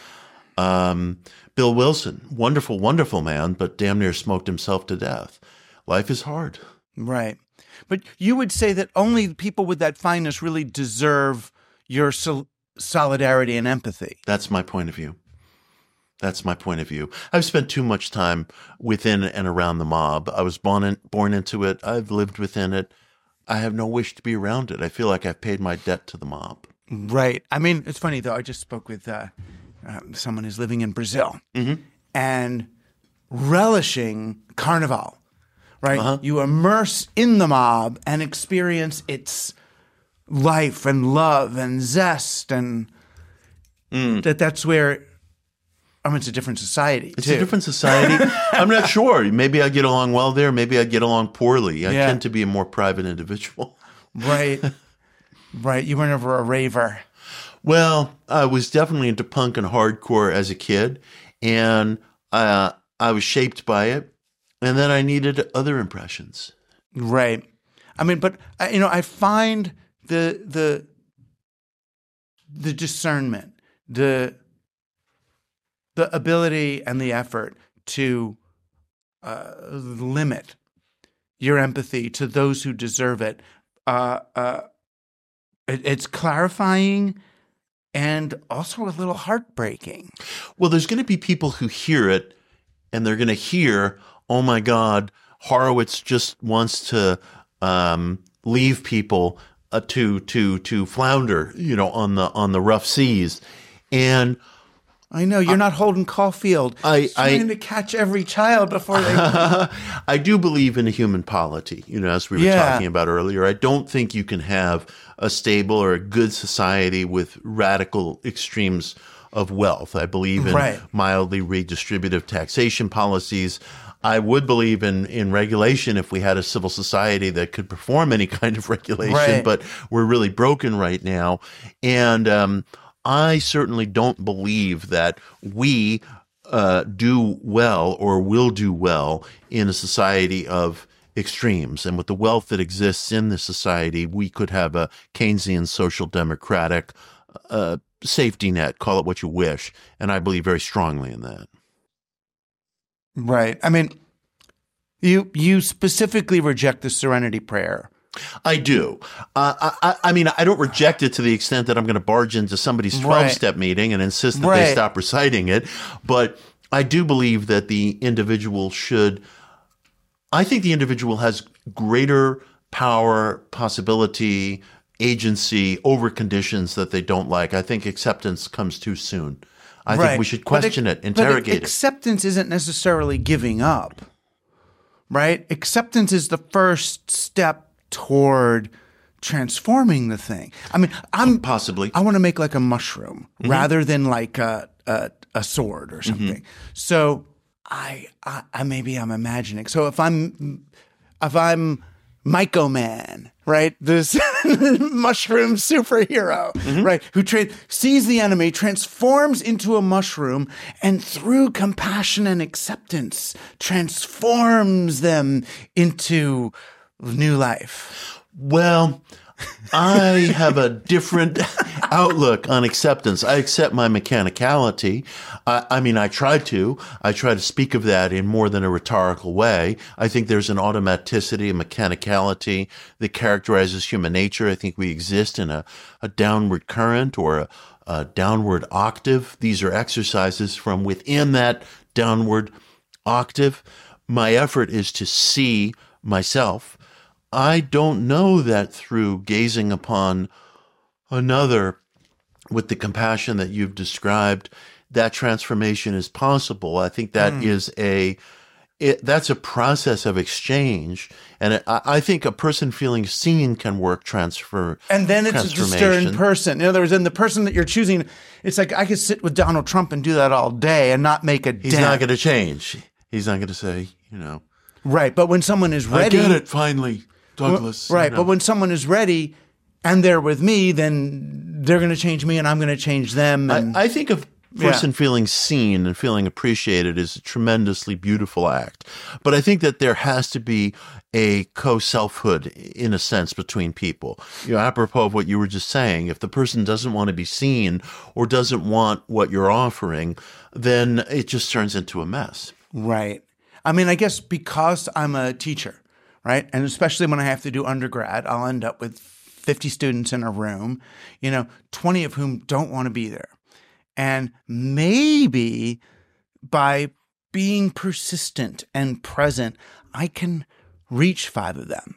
Bill Wilson, wonderful, wonderful man, but damn near smoked himself to death. Life is hard. Right. But you would say that only people with that fineness really deserve your solidarity and empathy. That's my point of view. That's my point of view. I've spent too much time within and around the mob. I was born into it. I've lived within it. I have no wish to be around it. I feel like I've paid my debt to the mob. Right. I mean, it's funny, though. I just spoke with someone who's living in Brazil and relishing Carnival, right? Uh-huh. You immerse in the mob and experience its life and love and zest, and that's where... I mean, it's a different society, It's too. a different society. I'm not sure. Maybe I get along well there. Maybe I get along poorly. I Yeah. tend to be a more private individual. Right. Right. You were never a raver. Well, I was definitely into punk and hardcore as a kid, and I was shaped by it. And then I needed other impressions. Right. I mean, but I find the discernment, the the ability and the effort to limit your empathy to those who deserve it. It's clarifying and also a little heartbreaking. Well, there's going to be people who hear it and they're going to hear, oh my God, Horowitz just wants to leave people to flounder, on the rough seas. And I know you're not Holden Caulfield trying to catch every child before they. I do believe in a human polity, as we were talking about earlier. I don't think you can have a stable or a good society with radical extremes of wealth. I believe in mildly redistributive taxation policies. I would believe in regulation if we had a civil society that could perform any kind of regulation, but we're really broken right now. And I certainly don't believe that we do well or will do well in a society of extremes. And with the wealth that exists in this society, we could have a Keynesian social democratic safety net, call it what you wish. And I believe very strongly in that. Right. I mean, you specifically reject the Serenity Prayer. I do. I mean, I don't reject it to the extent that I'm going to barge into somebody's 12-step meeting and insist that they stop reciting it. But I do believe that the individual I think the individual has greater power, possibility, agency over conditions that they don't like. I think acceptance comes too soon. I think we should question it, interrogate it. Acceptance isn't necessarily giving up, right? Acceptance is the first step toward transforming the thing. I mean, possibly. I want to make like a mushroom rather than like a sword or something. So I maybe I'm imagining. So if I'm Myco Man, right? This mushroom superhero, right? Who sees the enemy, transforms into a mushroom, and through compassion and acceptance, transforms them into new life. Well, I have a different outlook on acceptance. I accept my mechanicality. I try to speak of that in more than a rhetorical way. I think there's an automaticity, a mechanicality that characterizes human nature. I think we exist in a downward current or a downward octave. These are exercises from within that downward octave. My effort is to see myself. I don't know that through gazing upon another with the compassion that you've described, that transformation is possible. I think that is that's a process of exchange. And I think a person feeling seen can work and then it's a discerned person. In other words, in the person that you're choosing, it's like I could sit with Donald Trump and do that all day and not make a dent. He's not going to change. He's not going to say, Right, but when someone is ready. I get it, finally, Douglas. Right, but when someone is ready and they're with me, then they're going to change me and I'm going to change them. And I think of person feeling seen and feeling appreciated is a tremendously beautiful act. But I think that there has to be a co-selfhood, in a sense, between people. Apropos of what you were just saying, if the person doesn't want to be seen or doesn't want what you're offering, then it just turns into a mess. Right. I mean, I guess because I'm a teacher, right? And especially when I have to do undergrad, I'll end up with 50 students in a room, 20 of whom don't want to be there. And maybe by being persistent and present, I can reach 5 of them,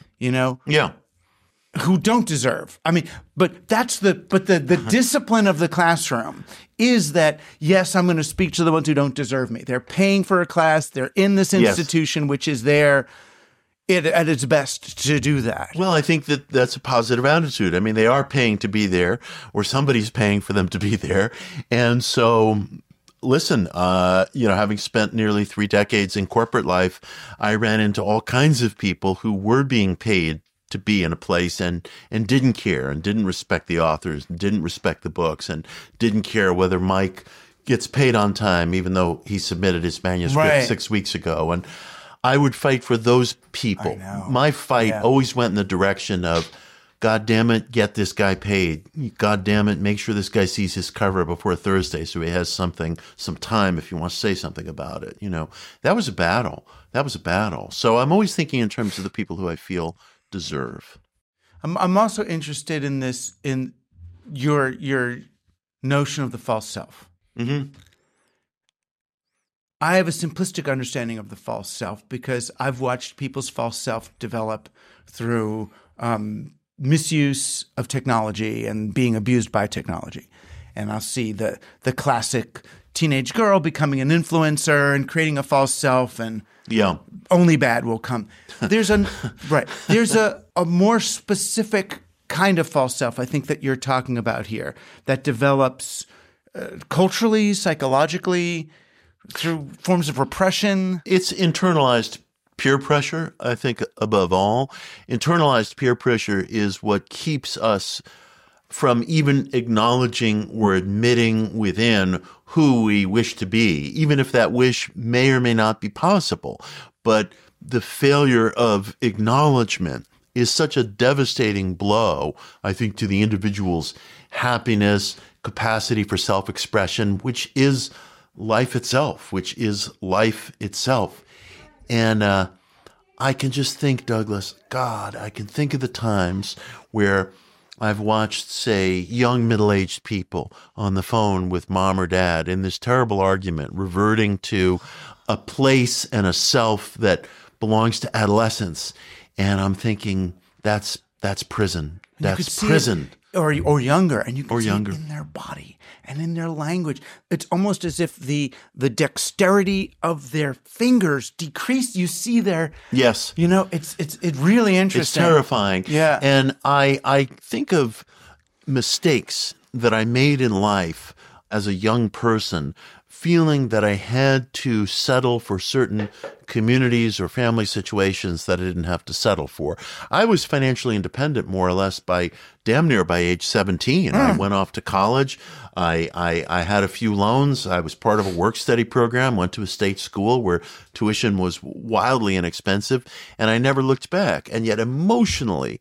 who don't deserve. I mean, but the discipline of the classroom is that, yes, I'm going to speak to the ones who don't deserve me. They're paying for a class. They're in this institution, which is there at its best to do that. Well, I think that's a positive attitude. I mean, they are paying to be there, or somebody's paying for them to be there. And so, listen, having spent nearly 3 decades in corporate life, I ran into all kinds of people who were being paid to be in a place and didn't care and didn't respect the authors and didn't respect the books and didn't care whether Mike gets paid on time, even though he submitted his manuscript 6 weeks ago. And I would fight for those people. My fight always went in the direction of God damn it, get this guy paid. God damn it, make sure this guy sees his cover before Thursday so he has some time if he wants to say something about it. That was a battle. So I'm always thinking in terms of the people who I feel deserve. I'm also interested in this, in your notion of the false self. Mm-hmm. I have a simplistic understanding of the false self because I've watched people's false self develop through misuse of technology and being abused by technology. And I'll see the classic teenage girl becoming an influencer and creating a false self, and only bad will come. There's a more specific kind of false self, I think, that you're talking about here, that develops culturally, psychologically, through forms of repression. It's internalized peer pressure, I think, above all. Internalized peer pressure is what keeps us from even acknowledging or admitting within who we wish to be, even if that wish may or may not be possible. But the failure of acknowledgement is such a devastating blow, I think, to the individual's happiness, capacity for self-expression, which is life itself. And I can just think, Douglas, God, I can think of the times where I've watched, say, young middle-aged people on the phone with mom or dad in this terrible argument, reverting to a place and a self that belongs to adolescence. And I'm thinking, that's prison. That's prison. Or younger, and you can see it in their body and in their language. It's almost as if the dexterity of their fingers decreased. You see their yes, it's really interesting. It's terrifying. Yeah, and I think of mistakes that I made in life as a young person, feeling that I had to settle for certain communities or family situations that I didn't have to settle for. I was financially independent more or less damn near by age 17. I went off to college. I had a few loans. I was part of a work-study program, went to a state school where tuition was wildly inexpensive, and I never looked back. And yet emotionally,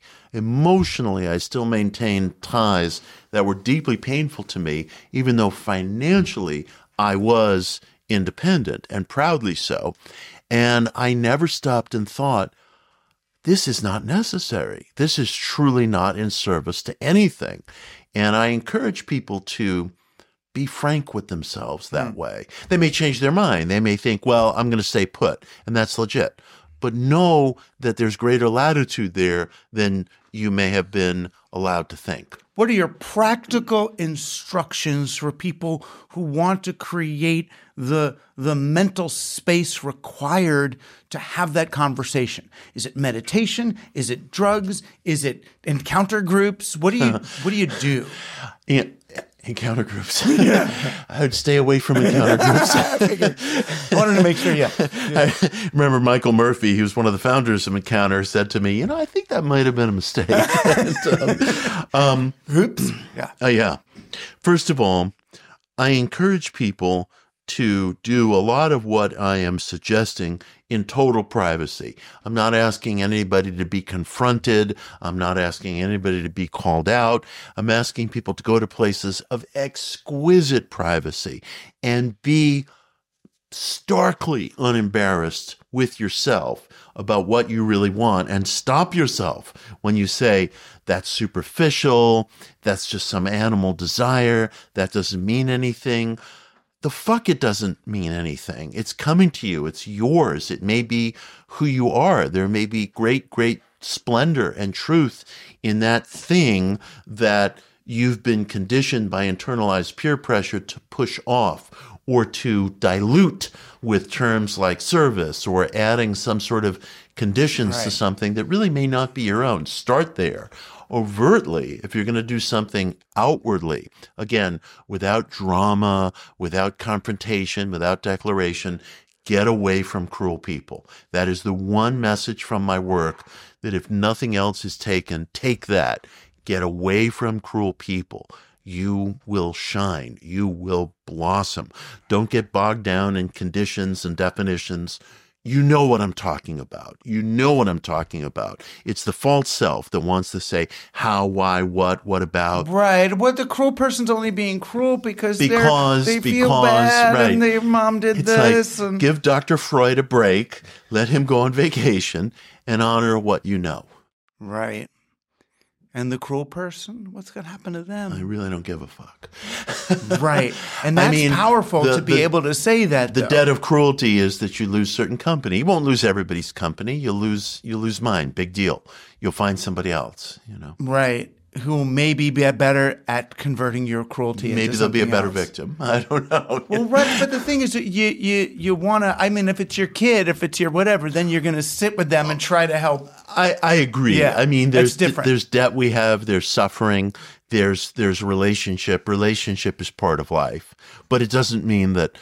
I still maintained ties that were deeply painful to me, even though financially I was independent, and proudly so. And I never stopped and thought, this is not necessary. This is truly not in service to anything. And I encourage people to be frank with themselves that way. They may change their mind. They may think, well, I'm going to stay put, and that's legit. But know that there's greater latitude there than you may have been allowed to think. What are your practical instructions for people who want to create the mental space required to have that conversation? Is it meditation? Is it drugs? Is it encounter groups? What do you do? Encounter groups. Yeah. I would stay away from encounter groups. I wanted to make sure, I remember Michael Murphy, he was one of the founders of Encounter, said to me, I think that might have been a mistake. Oops. Yeah. First of all, I encourage people to do a lot of what I am suggesting in total privacy. I'm not asking anybody to be confronted. I'm not asking anybody to be called out. I'm asking people to go to places of exquisite privacy and be starkly unembarrassed with yourself about what you really want, and stop yourself when you say, that's superficial, that's just some animal desire, that doesn't mean anything. The fuck it doesn't mean anything. It's coming to you. It's yours. It may be who you are. There may be great, great splendor and truth in that thing that you've been conditioned by internalized peer pressure to push off or to dilute with terms like service or adding some sort of conditions to something that really may not be your own. Start there. Overtly, if you're going to do something outwardly, again, without drama, without confrontation, without declaration, get away from cruel people. That is the one message from my work, that if nothing else is taken, take that. Get away from cruel people. You will shine. You will blossom. Don't get bogged down in conditions and definitions. You know what I'm talking about. You know what I'm talking about. It's the false self that wants to say how, why, what about. Right. What the cruel person's only being cruel because they feel bad right. and their mom did It's this. like, And give Dr. Freud a break, let him go on vacation, and honor what you know. right. And the cruel person, what's going to happen to them? I really don't give a fuck. Right. And that's powerful to be able to say that. The debt of cruelty is that you lose certain company. You won't lose everybody's company. You'll lose mine. Big deal. You'll find somebody else, Right. Who will maybe be better at converting your cruelty into maybe they'll be a better else. victim. I don't know. Well, right. But the thing is, that you want to, I mean, if it's your kid, if it's your whatever, then you're going to sit with them and try to help. I agree. Yeah, I mean, there's different. There's debt we have. There's suffering. There's relationship. Relationship is part of life, but it doesn't mean that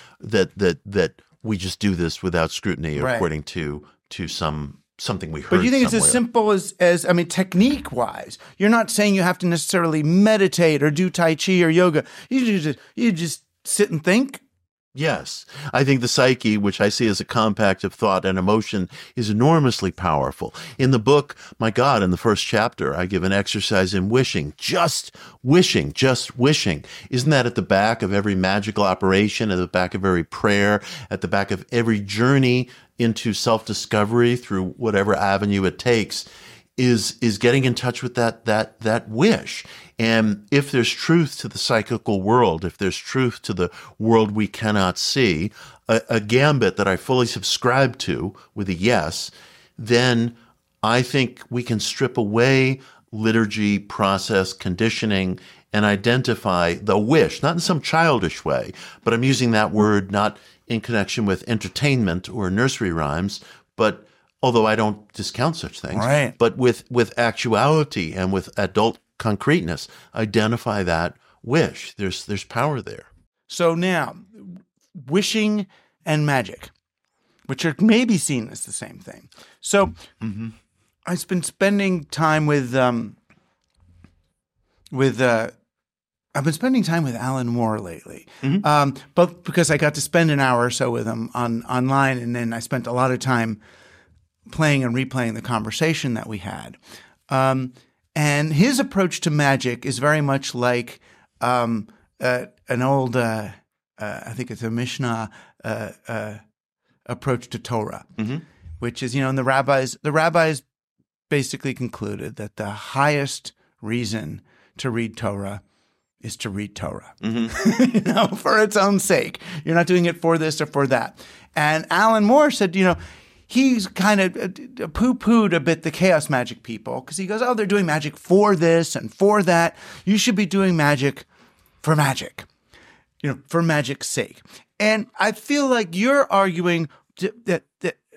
we just do this without scrutiny Right. according to something we heard. But you think it's somewhere. as simple as I mean, technique wise, you're not saying you have to necessarily meditate or do Tai Chi or yoga. You just sit and think. Yes. I think the psyche, which I see as a compact of thought and emotion, is enormously powerful. In the book, my God, in the first chapter, I give an exercise in wishing. Just wishing. Isn't that at the back of every magical operation, at the back of every prayer, at the back of every journey into self-discovery through whatever avenue it takes? Is getting in touch with that wish. And if there's truth to the psychical world, if there's truth to the world we cannot see, a gambit that I fully subscribe to with a yes, then I think we can strip away liturgy, process, conditioning, and identify the wish, not in some childish way, but I'm using that word not in connection with entertainment or nursery rhymes, but although I don't discount such things, right. But with actuality and with adult concreteness, identify that wish. There's power there. So now, wishing and magic, which are maybe seen as the same thing. So I've been spending time with I've been spending time with Alan Moore lately, both because I got to spend an hour or so with him online, and then I spent a lot of time playing and replaying the conversation that we had. And his approach to magic is very much like an old, I think it's a Mishnah approach to Torah, which is, and the rabbis basically concluded that the highest reason to read Torah is to read Torah, for its own sake. You're not doing it for this or for that. And Alan Moore said, he's kind of poo-pooed a bit the chaos magic people because he goes, oh, they're doing magic for this and for that. You should be doing magic, for magic's sake. And I feel like you're arguing that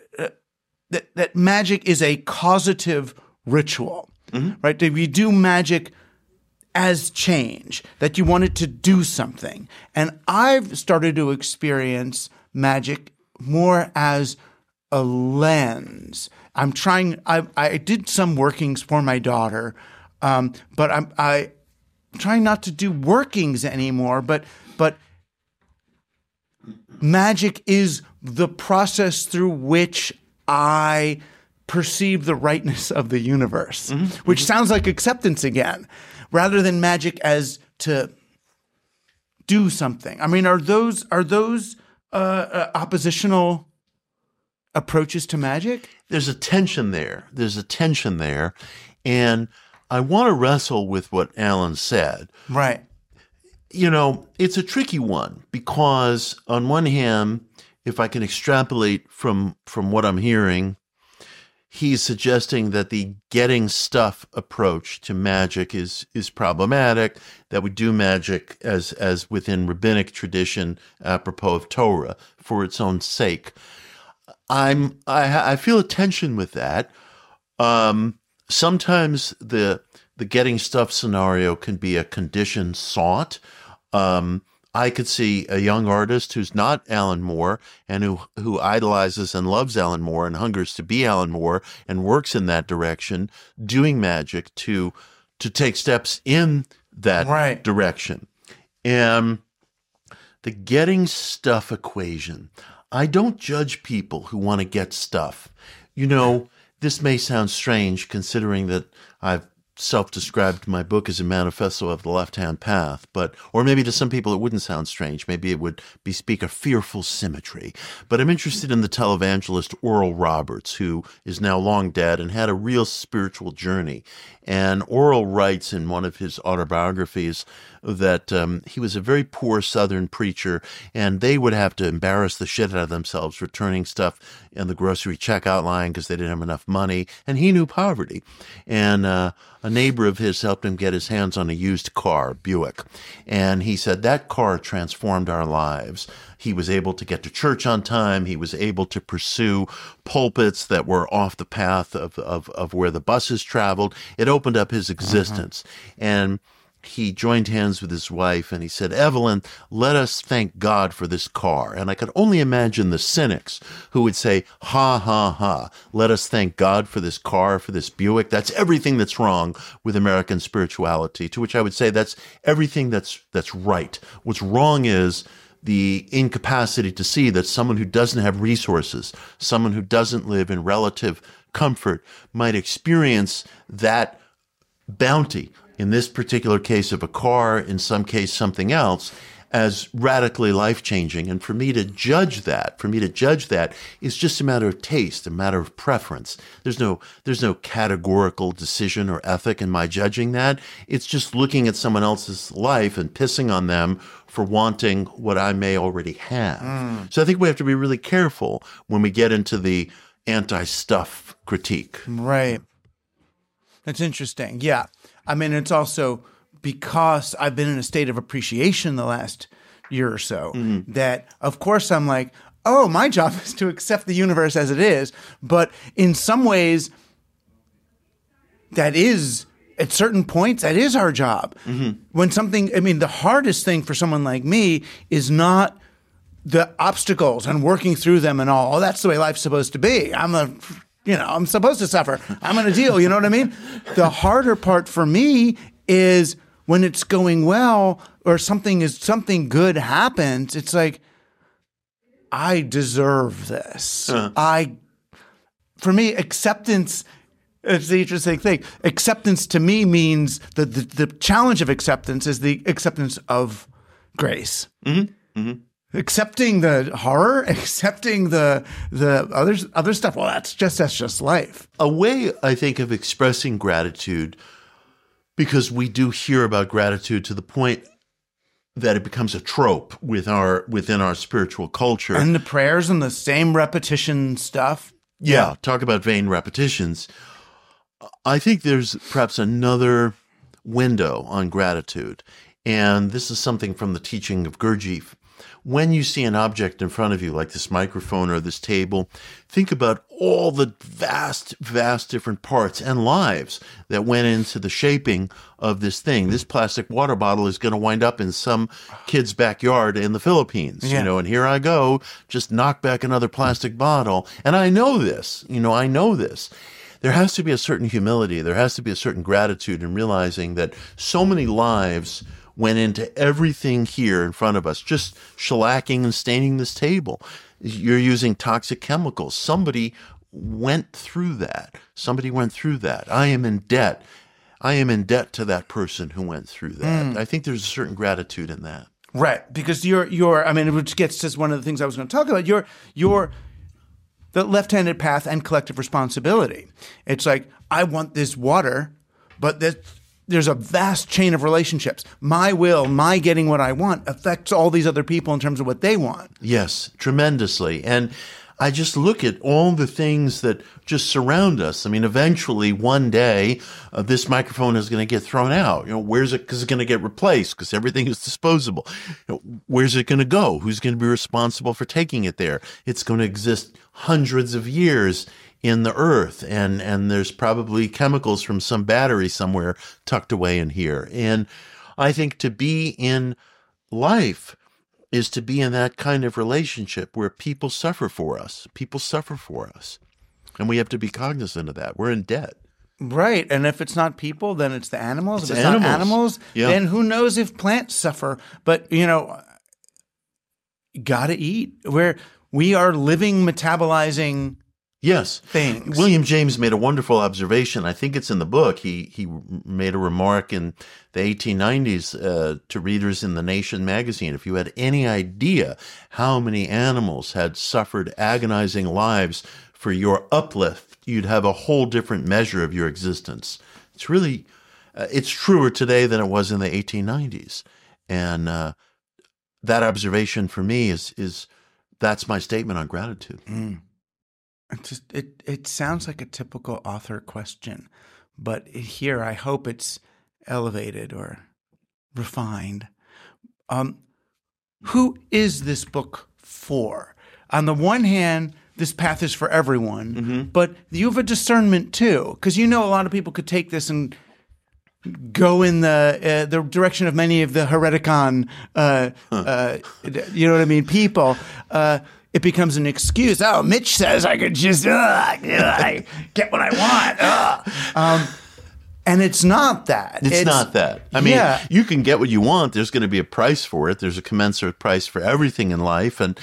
magic is a causative ritual, right? That we do magic as change, that you wanted to do something. And I've started to experience magic more as a lens. I did some workings for my daughter, but I'm trying not to do workings anymore, but magic is the process through which I perceive the rightness of the universe, which sounds like acceptance again, rather than magic as to do something. I mean, are those oppositional approaches to magic? There's a tension there. And I want to wrestle with what Alan said. Right. It's a tricky one because on one hand, if I can extrapolate from what I'm hearing, he's suggesting that the getting stuff approach to magic is problematic, that we do magic as within rabbinic tradition, apropos of Torah, for its own sake. I feel a tension with that. Sometimes the getting stuff scenario can be a condition sought. I could see a young artist who's not Alan Moore and who idolizes and loves Alan Moore and hungers to be Alan Moore and works in that direction, doing magic to take steps in that direction. And the getting stuff equation, I don't judge people who want to get stuff. You know, this may sound strange considering that I've self-described my book as a manifesto of the left-hand path, or maybe to some people it wouldn't sound strange. Maybe it would bespeak a fearful symmetry. But I'm interested in the televangelist Oral Roberts, who is now long dead and had a real spiritual journey. And Oral writes in one of his autobiographies that he was a very poor Southern preacher, and they would have to embarrass the shit out of themselves returning stuff in the grocery checkout line because they didn't have enough money. And he knew poverty. And a neighbor of his helped him get his hands on a used car, Buick. And he said that car transformed our lives. He was able to get to church on time. He was able to pursue pulpits that were off the path of where the buses traveled. It opened up his existence. And he joined hands with his wife and he said, Evelyn, let us thank God for this car. And I could only imagine the cynics who would say, ha, ha, ha, let us thank God for this car, for this Buick. That's everything that's wrong with American spirituality. To which I would say that's everything that's right. What's wrong is the incapacity to see that someone who doesn't have resources, someone who doesn't live in relative comfort might experience that bounty, in this particular case of a car, in some case something else, as radically life-changing. And for me to judge that is just a matter of taste, a matter of preference. There's no categorical decision or ethic in my judging that. It's just looking at someone else's life and pissing on them for wanting what I may already have. So I think we have to be really careful when we get into the anti-stuff critique. Right. That's interesting. Yeah. I mean, it's also because I've been in a state of appreciation the last year or so that, of course, I'm like, oh, my job is to accept the universe as it is. But in some ways, that is, at certain points, that is our job. When something, I mean, the hardest thing for someone like me is not the obstacles and working through them and all. Oh, that's the way life's supposed to be. I'm supposed to suffer. I'm going to deal. You know what I mean? The harder part for me is when it's going well or something good happens. It's like, I deserve this. For me, acceptance. It's the interesting thing. Acceptance to me means the challenge of acceptance is the acceptance of grace. Accepting the horror, accepting the other stuff. Well, that's just life. A way, I think, of expressing gratitude, because we do hear about gratitude to the point that it becomes a trope within our spiritual culture. And the prayers and the same repetition stuff. Yeah, talk about vain repetitions. I think there's perhaps another window on gratitude, and this is something from the teaching of Gurdjieff. When you see an object in front of you, like this microphone or this table, think about all the vast, vast different parts and lives that went into the shaping of this thing. This plastic water bottle is going to wind up in some kid's backyard in the Philippines, and here I go, just knock back another plastic bottle. And I know this. There has to be a certain humility. There has to be a certain gratitude in realizing that so many lives went into everything here in front of us, just shellacking and staining this table. You're using toxic chemicals. Somebody went through that. I am in debt. To that person who went through that. I think there's a certain gratitude in that. Right. Because which gets to one of the things I was going to talk about. You're the left-handed path and collective responsibility. It's like, I want this water, but there's a vast chain of relationships. My will, my getting what I want affects all these other people in terms of what they want. Yes, tremendously. And I just look at all the things that just surround us. I mean, eventually, one day, this microphone is going to get thrown out. Where's it? Because it's going to get replaced because everything is disposable. Where's it going to go? Who's going to be responsible for taking it there? It's going to exist hundreds of years in the earth, and there's probably chemicals from some battery somewhere tucked away in here. And I think to be in life is to be in that kind of relationship where people suffer for us. And we have to be cognizant of that. We're in debt. Right. And if it's not people, then it's the animals. If it's not animals, then who knows if plants suffer. But, gotta eat. We are living, metabolizing yes things. William James made a wonderful observation. I think it's in the book. He made a remark in the 1890s to readers in The Nation magazine. If you had any idea how many animals had suffered agonizing lives for your uplift, you'd have a whole different measure of your existence. It's really, it's truer today than it was in the 1890s. And that observation for me is that's my statement on gratitude. It sounds like a typical author question, but here I hope it's elevated or refined. Who is this book for? On the one hand, this path is for everyone, but you have a discernment too, because a lot of people could take this and go in the direction of many of the hereticon, you know what I mean, people. It becomes an excuse. Oh, Mitch says I could just get what I want. And it's not that. It's not that. I mean, you can get what you want. There's going to be a price for it. There's a commensurate price for everything in life. And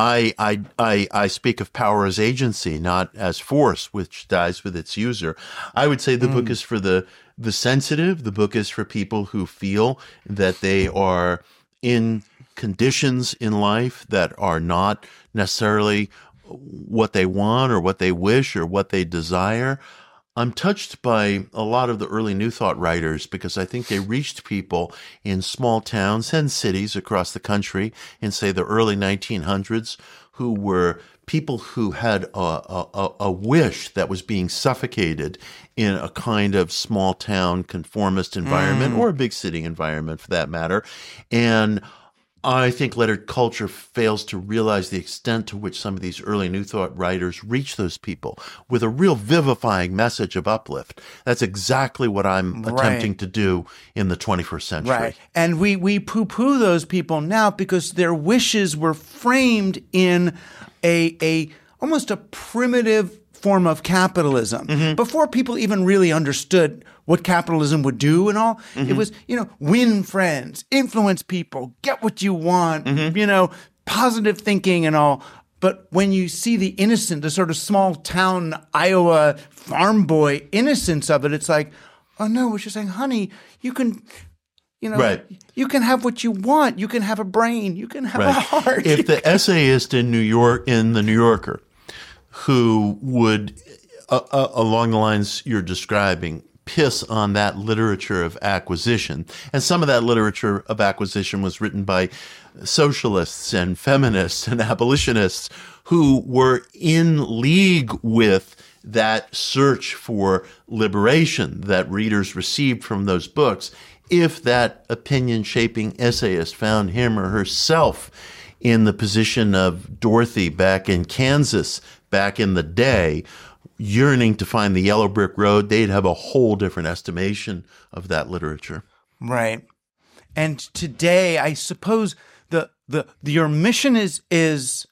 I speak of power as agency, not as force, which dies with its user. I would say the book is for the sensitive. The book is for people who feel that they are in conditions in life that are not necessarily what they want or what they wish or what they desire. I'm touched by a lot of the early New Thought writers because I think they reached people in small towns and cities across the country in, say, the early 1900s who were people who had a wish that was being suffocated in a kind of small town conformist environment or a big city environment for that matter. And I think lettered culture fails to realize the extent to which some of these early New Thought writers reach those people with a real vivifying message of uplift. That's exactly what I'm attempting to do in the 21st century. Right. And we poo-poo those people now because their wishes were framed in a almost a primitive form of capitalism. Before people even really understood what capitalism would do and all, it was, win friends, influence people, get what you want, positive thinking and all. But when you see the innocent, the sort of small town Iowa farm boy innocence of it, it's like, oh no, it's just saying, honey, you can, you can have what you want. You can have a brain. You can have a heart. If the essayist in the New Yorker, who would, along the lines you're describing, piss on that literature of acquisition. And some of that literature of acquisition was written by socialists and feminists and abolitionists who were in league with that search for liberation that readers received from those books. If that opinion-shaping essayist found him or herself in the position of Dorothy back in Kansas back in the day, yearning to find the yellow brick road, they'd have a whole different estimation of that literature. Right. And today, I suppose your mission is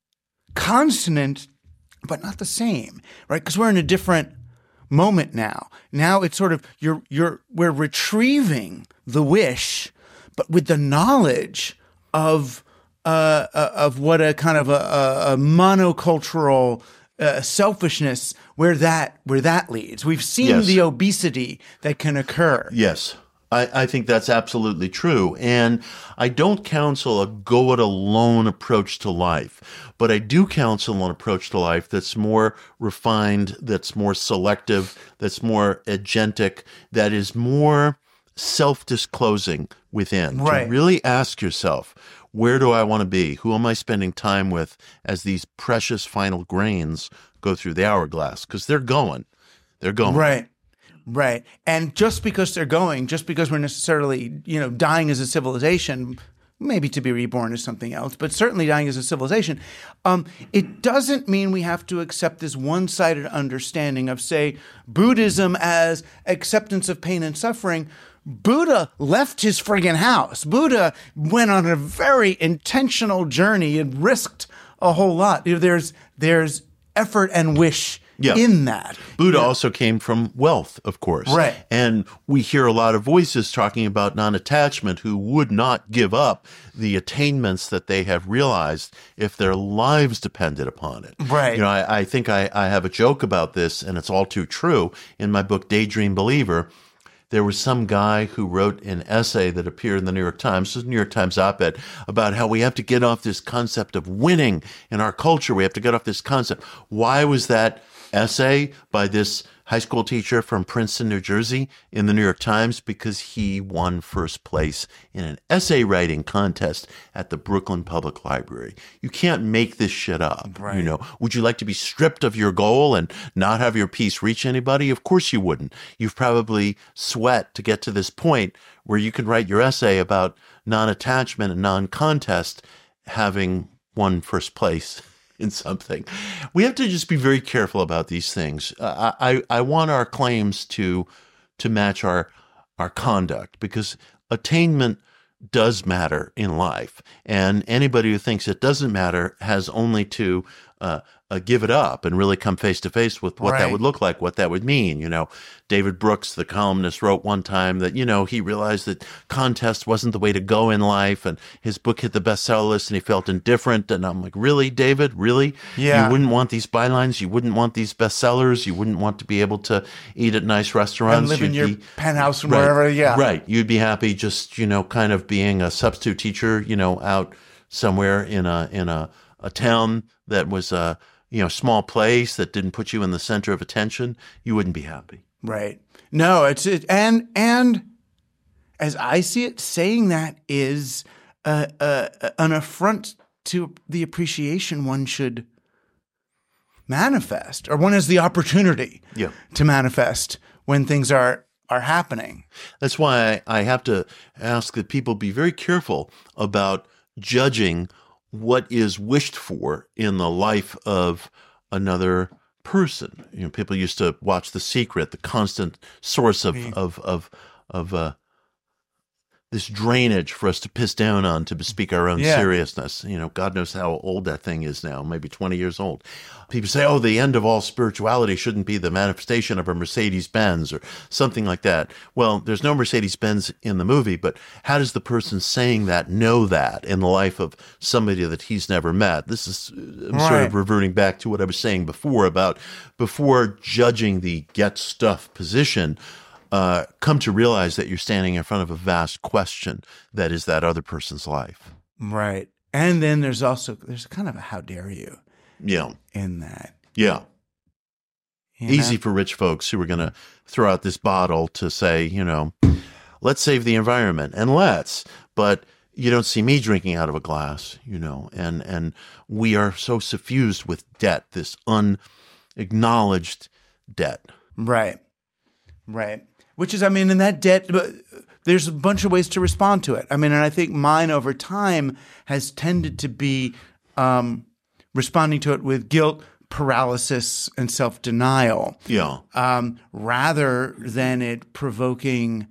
consonant, but not the same, right? Because we're in a different moment now. Now it's sort of we're retrieving the wish, but with the knowledge of what a kind of a monocultural selfishness where that leads. We've seen the obesity that can occur. Yes. I think that's absolutely true. And I don't counsel a go-it-alone approach to life, but I do counsel an approach to life that's more refined, that's more selective, that's more agentic, that is more self-disclosing within. Right. To really ask yourself, where do I want to be? Who am I spending time with as these precious final grains go through the hourglass? Because they're going. They're going. Right. Right. And just because they're going, just because we're necessarily, dying as a civilization, maybe to be reborn is something else, but certainly dying as a civilization, it doesn't mean we have to accept this one-sided understanding of, say, Buddhism as acceptance of pain and suffering. Buddha left his friggin' house. Buddha went on a very intentional journey and risked a whole lot. There's effort and wish in that. Buddha also came from wealth, of course. Right. And we hear a lot of voices talking about non-attachment who would not give up the attainments that they have realized if their lives depended upon it. Right. I think I have a joke about this, and it's all too true. In my book, Daydream Believer, there was some guy who wrote an essay that appeared in the New York Times, this is a New York Times op-ed, about how we have to get off this concept of winning in our culture. We have to get off this concept. Why was that essay by this high school teacher from Princeton, New Jersey in the New York Times? Because he won first place in an essay writing contest at the Brooklyn Public Library. You can't make this shit up. Right. Would you like to be stripped of your goal and not have your piece reach anybody? Of course you wouldn't. You've probably sweat to get to this point where you can write your essay about non-attachment and non-contest having won first place in something. We have to just be very careful about these things. I want our claims to match our conduct, because attainment does matter in life, and anybody who thinks it doesn't matter has only to give it up and really come face to face with what that would look like, what that would mean. David Brooks, the columnist, wrote one time that, he realized that contest wasn't the way to go in life, and his book hit the bestseller list and he felt indifferent. And I'm like, really, David? Really? Yeah. You wouldn't want these bylines? You wouldn't want these bestsellers? You wouldn't want to be able to eat at nice restaurants? And live in your penthouse and wherever, Right. You'd be happy just, kind of being a substitute teacher, out somewhere in a town that was a small place that didn't put you in the center of attention. You wouldn't be happy. Right. No, and as I see it, saying that is an affront to the appreciation one should manifest, or one has the opportunity to manifest when things are happening. That's why I have to ask that people be very careful about judging what is wished for in the life of another person. People used to watch The Secret, the constant source of this drainage for us to piss down on to bespeak our own seriousness. God knows how old that thing is now, maybe 20 years old. People say, the end of all spirituality shouldn't be the manifestation of a Mercedes-Benz or something like that. Well, there's no Mercedes-Benz in the movie, but how does the person saying that know that in the life of somebody that he's never met? This is I'm sort of reverting back to what I was saying before about before judging the get stuff position, come to realize that you're standing in front of a vast question that is that other person's life. Right. And then there's kind of a how dare you in that. Yeah. Easy for rich folks who are going to throw out this bottle to say, let's save the environment, and but you don't see me drinking out of a glass, and we are so suffused with debt, this unacknowledged debt. Right. Which is, in that debt, there's a bunch of ways to respond to it. And I think mine over time has tended to be responding to it with guilt, paralysis, and self-denial. Yeah. Rather than it provoking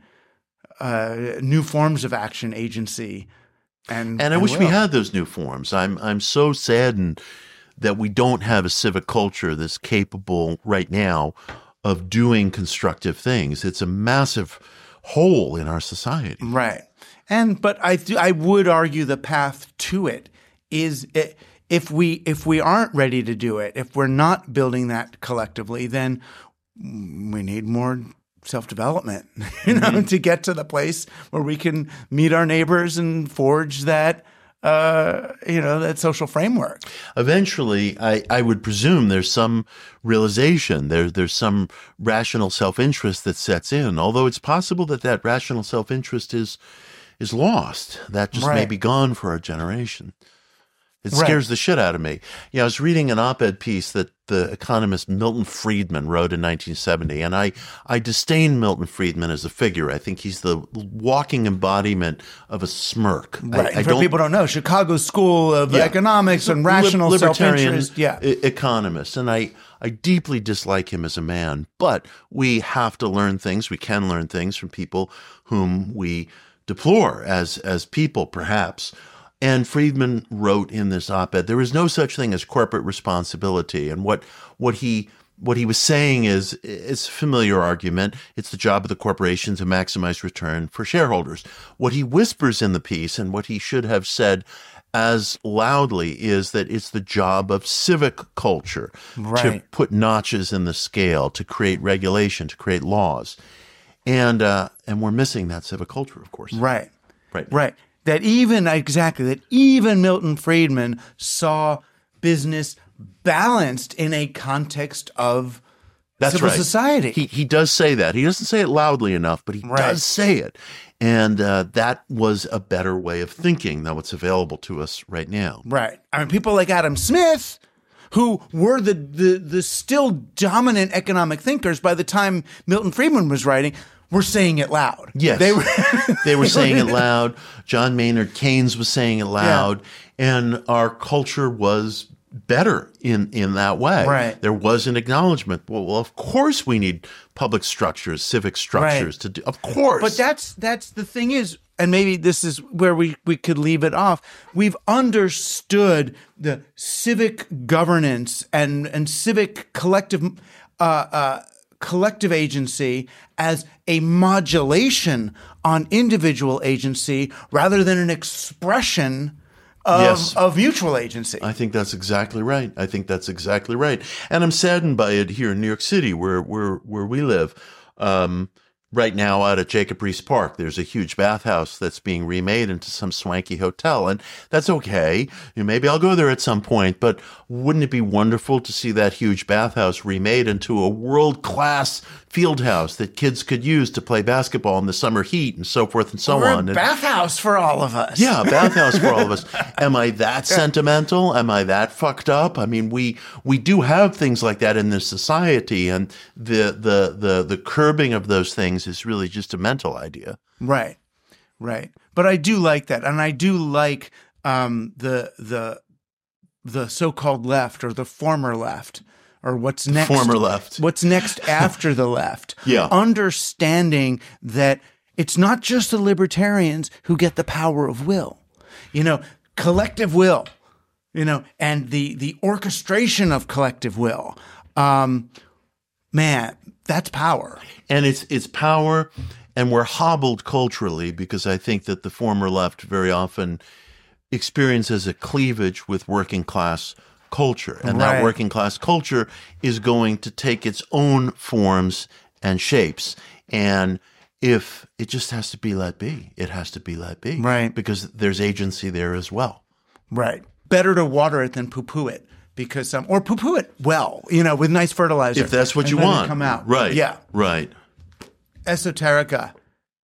new forms of action, agency, and I wish we had those new forms. I'm so saddened that we don't have a civic culture that's capable right now of doing constructive things. It's a massive hole in our society. Right. But I would argue the path to it is if we aren't ready to do it, if we're not building that collectively, then we need more self-development, to get to the place where we can meet our neighbors and forge that that social framework. Eventually, I would presume there's some realization, there's some rational self-interest that sets in, although it's possible that rational self-interest is lost. That just may be gone for our generation. It scares the shit out of me. I was reading an op-ed piece that the economist Milton Friedman wrote in 1970, and I disdain Milton Friedman as a figure. I think he's the walking embodiment of a smirk. Right. For people who don't know, Chicago School of Economics and rational self-interest. Economist. And I deeply dislike him as a man, but we have to learn things. We can learn things from people whom we deplore as people, perhaps. And Friedman wrote in this op-ed, there is no such thing as corporate responsibility. And what he what he was saying is, it's a familiar argument. It's the job of the corporation to maximize return for shareholders. What he whispers in the piece, and what he should have said as loudly, is that it's the job of civic culture to put notches in the scale, to create regulation, to create laws. And we're missing that civic culture, of course. Right. That even Milton Friedman saw business balanced in a context of civil society. He does say that. He doesn't say it loudly enough, but he does say it. And that was a better way of thinking than what's available to us right now. Right. I mean, people like Adam Smith, who were the still dominant economic thinkers by the time Milton Friedman was writing, were saying it loud. Yes. They were saying it loud. John Maynard Keynes was saying it loud. Yeah. And our culture was better in that way. Right. There was an acknowledgement. Well, of course we need public structures, civic structures to do. Of course. But that's the thing is, and maybe this is where we could leave it off. We've understood the civic governance and civic collective agency as a modulation on individual agency rather than an expression of mutual agency. I think that's exactly right. And I'm saddened by it here in New York City, where we live. Right now out at Jacob Riis Park, there's a huge bathhouse that's being remade into some swanky hotel, and that's okay. Maybe I'll go there at some point, but wouldn't it be wonderful to see that huge bathhouse remade into a world-class field house that kids could use to play basketball in the summer heat and so forth and so on? A bathhouse for all of us. Yeah, a bathhouse for all of us. Am I that sentimental? Am I that fucked up? I mean, we do have things like that in this society, and the curbing of those things is really just a mental idea. Right. But I do like that, and I do like the so-called left, or the former left, or what's next. Former left. What's next after the left? Yeah. Understanding that it's not just the libertarians who get the power of will, collective will, and the orchestration of collective will. Man, that's power. And it's power, and we're hobbled culturally because I think that the former left very often experiences a cleavage with working class culture. And that working class culture is going to take its own forms and shapes. And if it just has to be let be, it has to be let be. Right. Because there's agency there as well. Right. Better to water it than poo-poo it. Because or poo-poo it well, with nice fertilizer. If that's what you want. Come out. Right. Yeah. Right. Esoterica.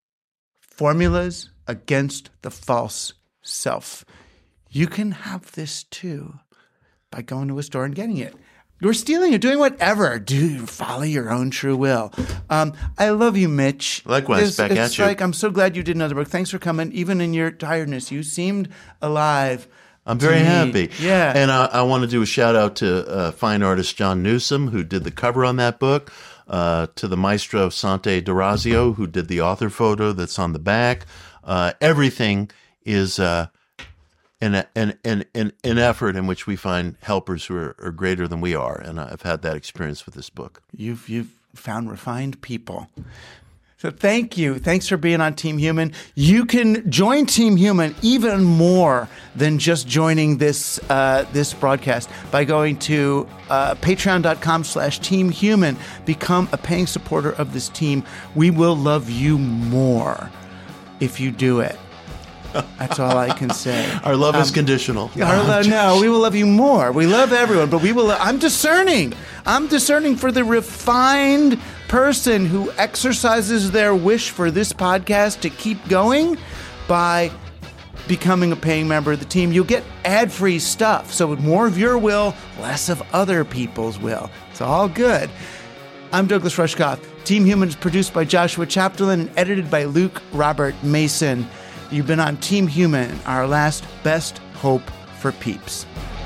Formulas against the false self. You can have this too by going to a store and getting it. You're stealing it, doing whatever. Follow your own true will. I love you, Mitch. Likewise, back at you. I'm so glad you did another book. Thanks for coming. Even in your tiredness, you seemed alive. I'm very happy. Yeah. And I want to do a shout out to fine artist John Newsom, who did the cover on that book, to the maestro Sante D'Orazio, who did the author photo that's on the back. Everything is an effort in which we find helpers who are greater than we are. And I've had that experience with this book. You've found refined people. So thank you. Thanks for being on Team Human. You can join Team Human even more than just joining this broadcast by going to patreon.com/Team Human. Become a paying supporter of this team. We will love you more if you do it. That's all I can say. Our love is conditional. No, we will love you more. We love everyone, but we will. I'm discerning. For the refined person who exercises their wish for this podcast to keep going by becoming a paying member of the team. You'll get ad-free stuff. So with more of your will, less of other people's will. It's all good. I'm Douglas Rushkoff. Team Human is produced by Joshua Chapdelaine and edited by Luke Robert Mason. You've been on Team Human, our last best hope for peeps.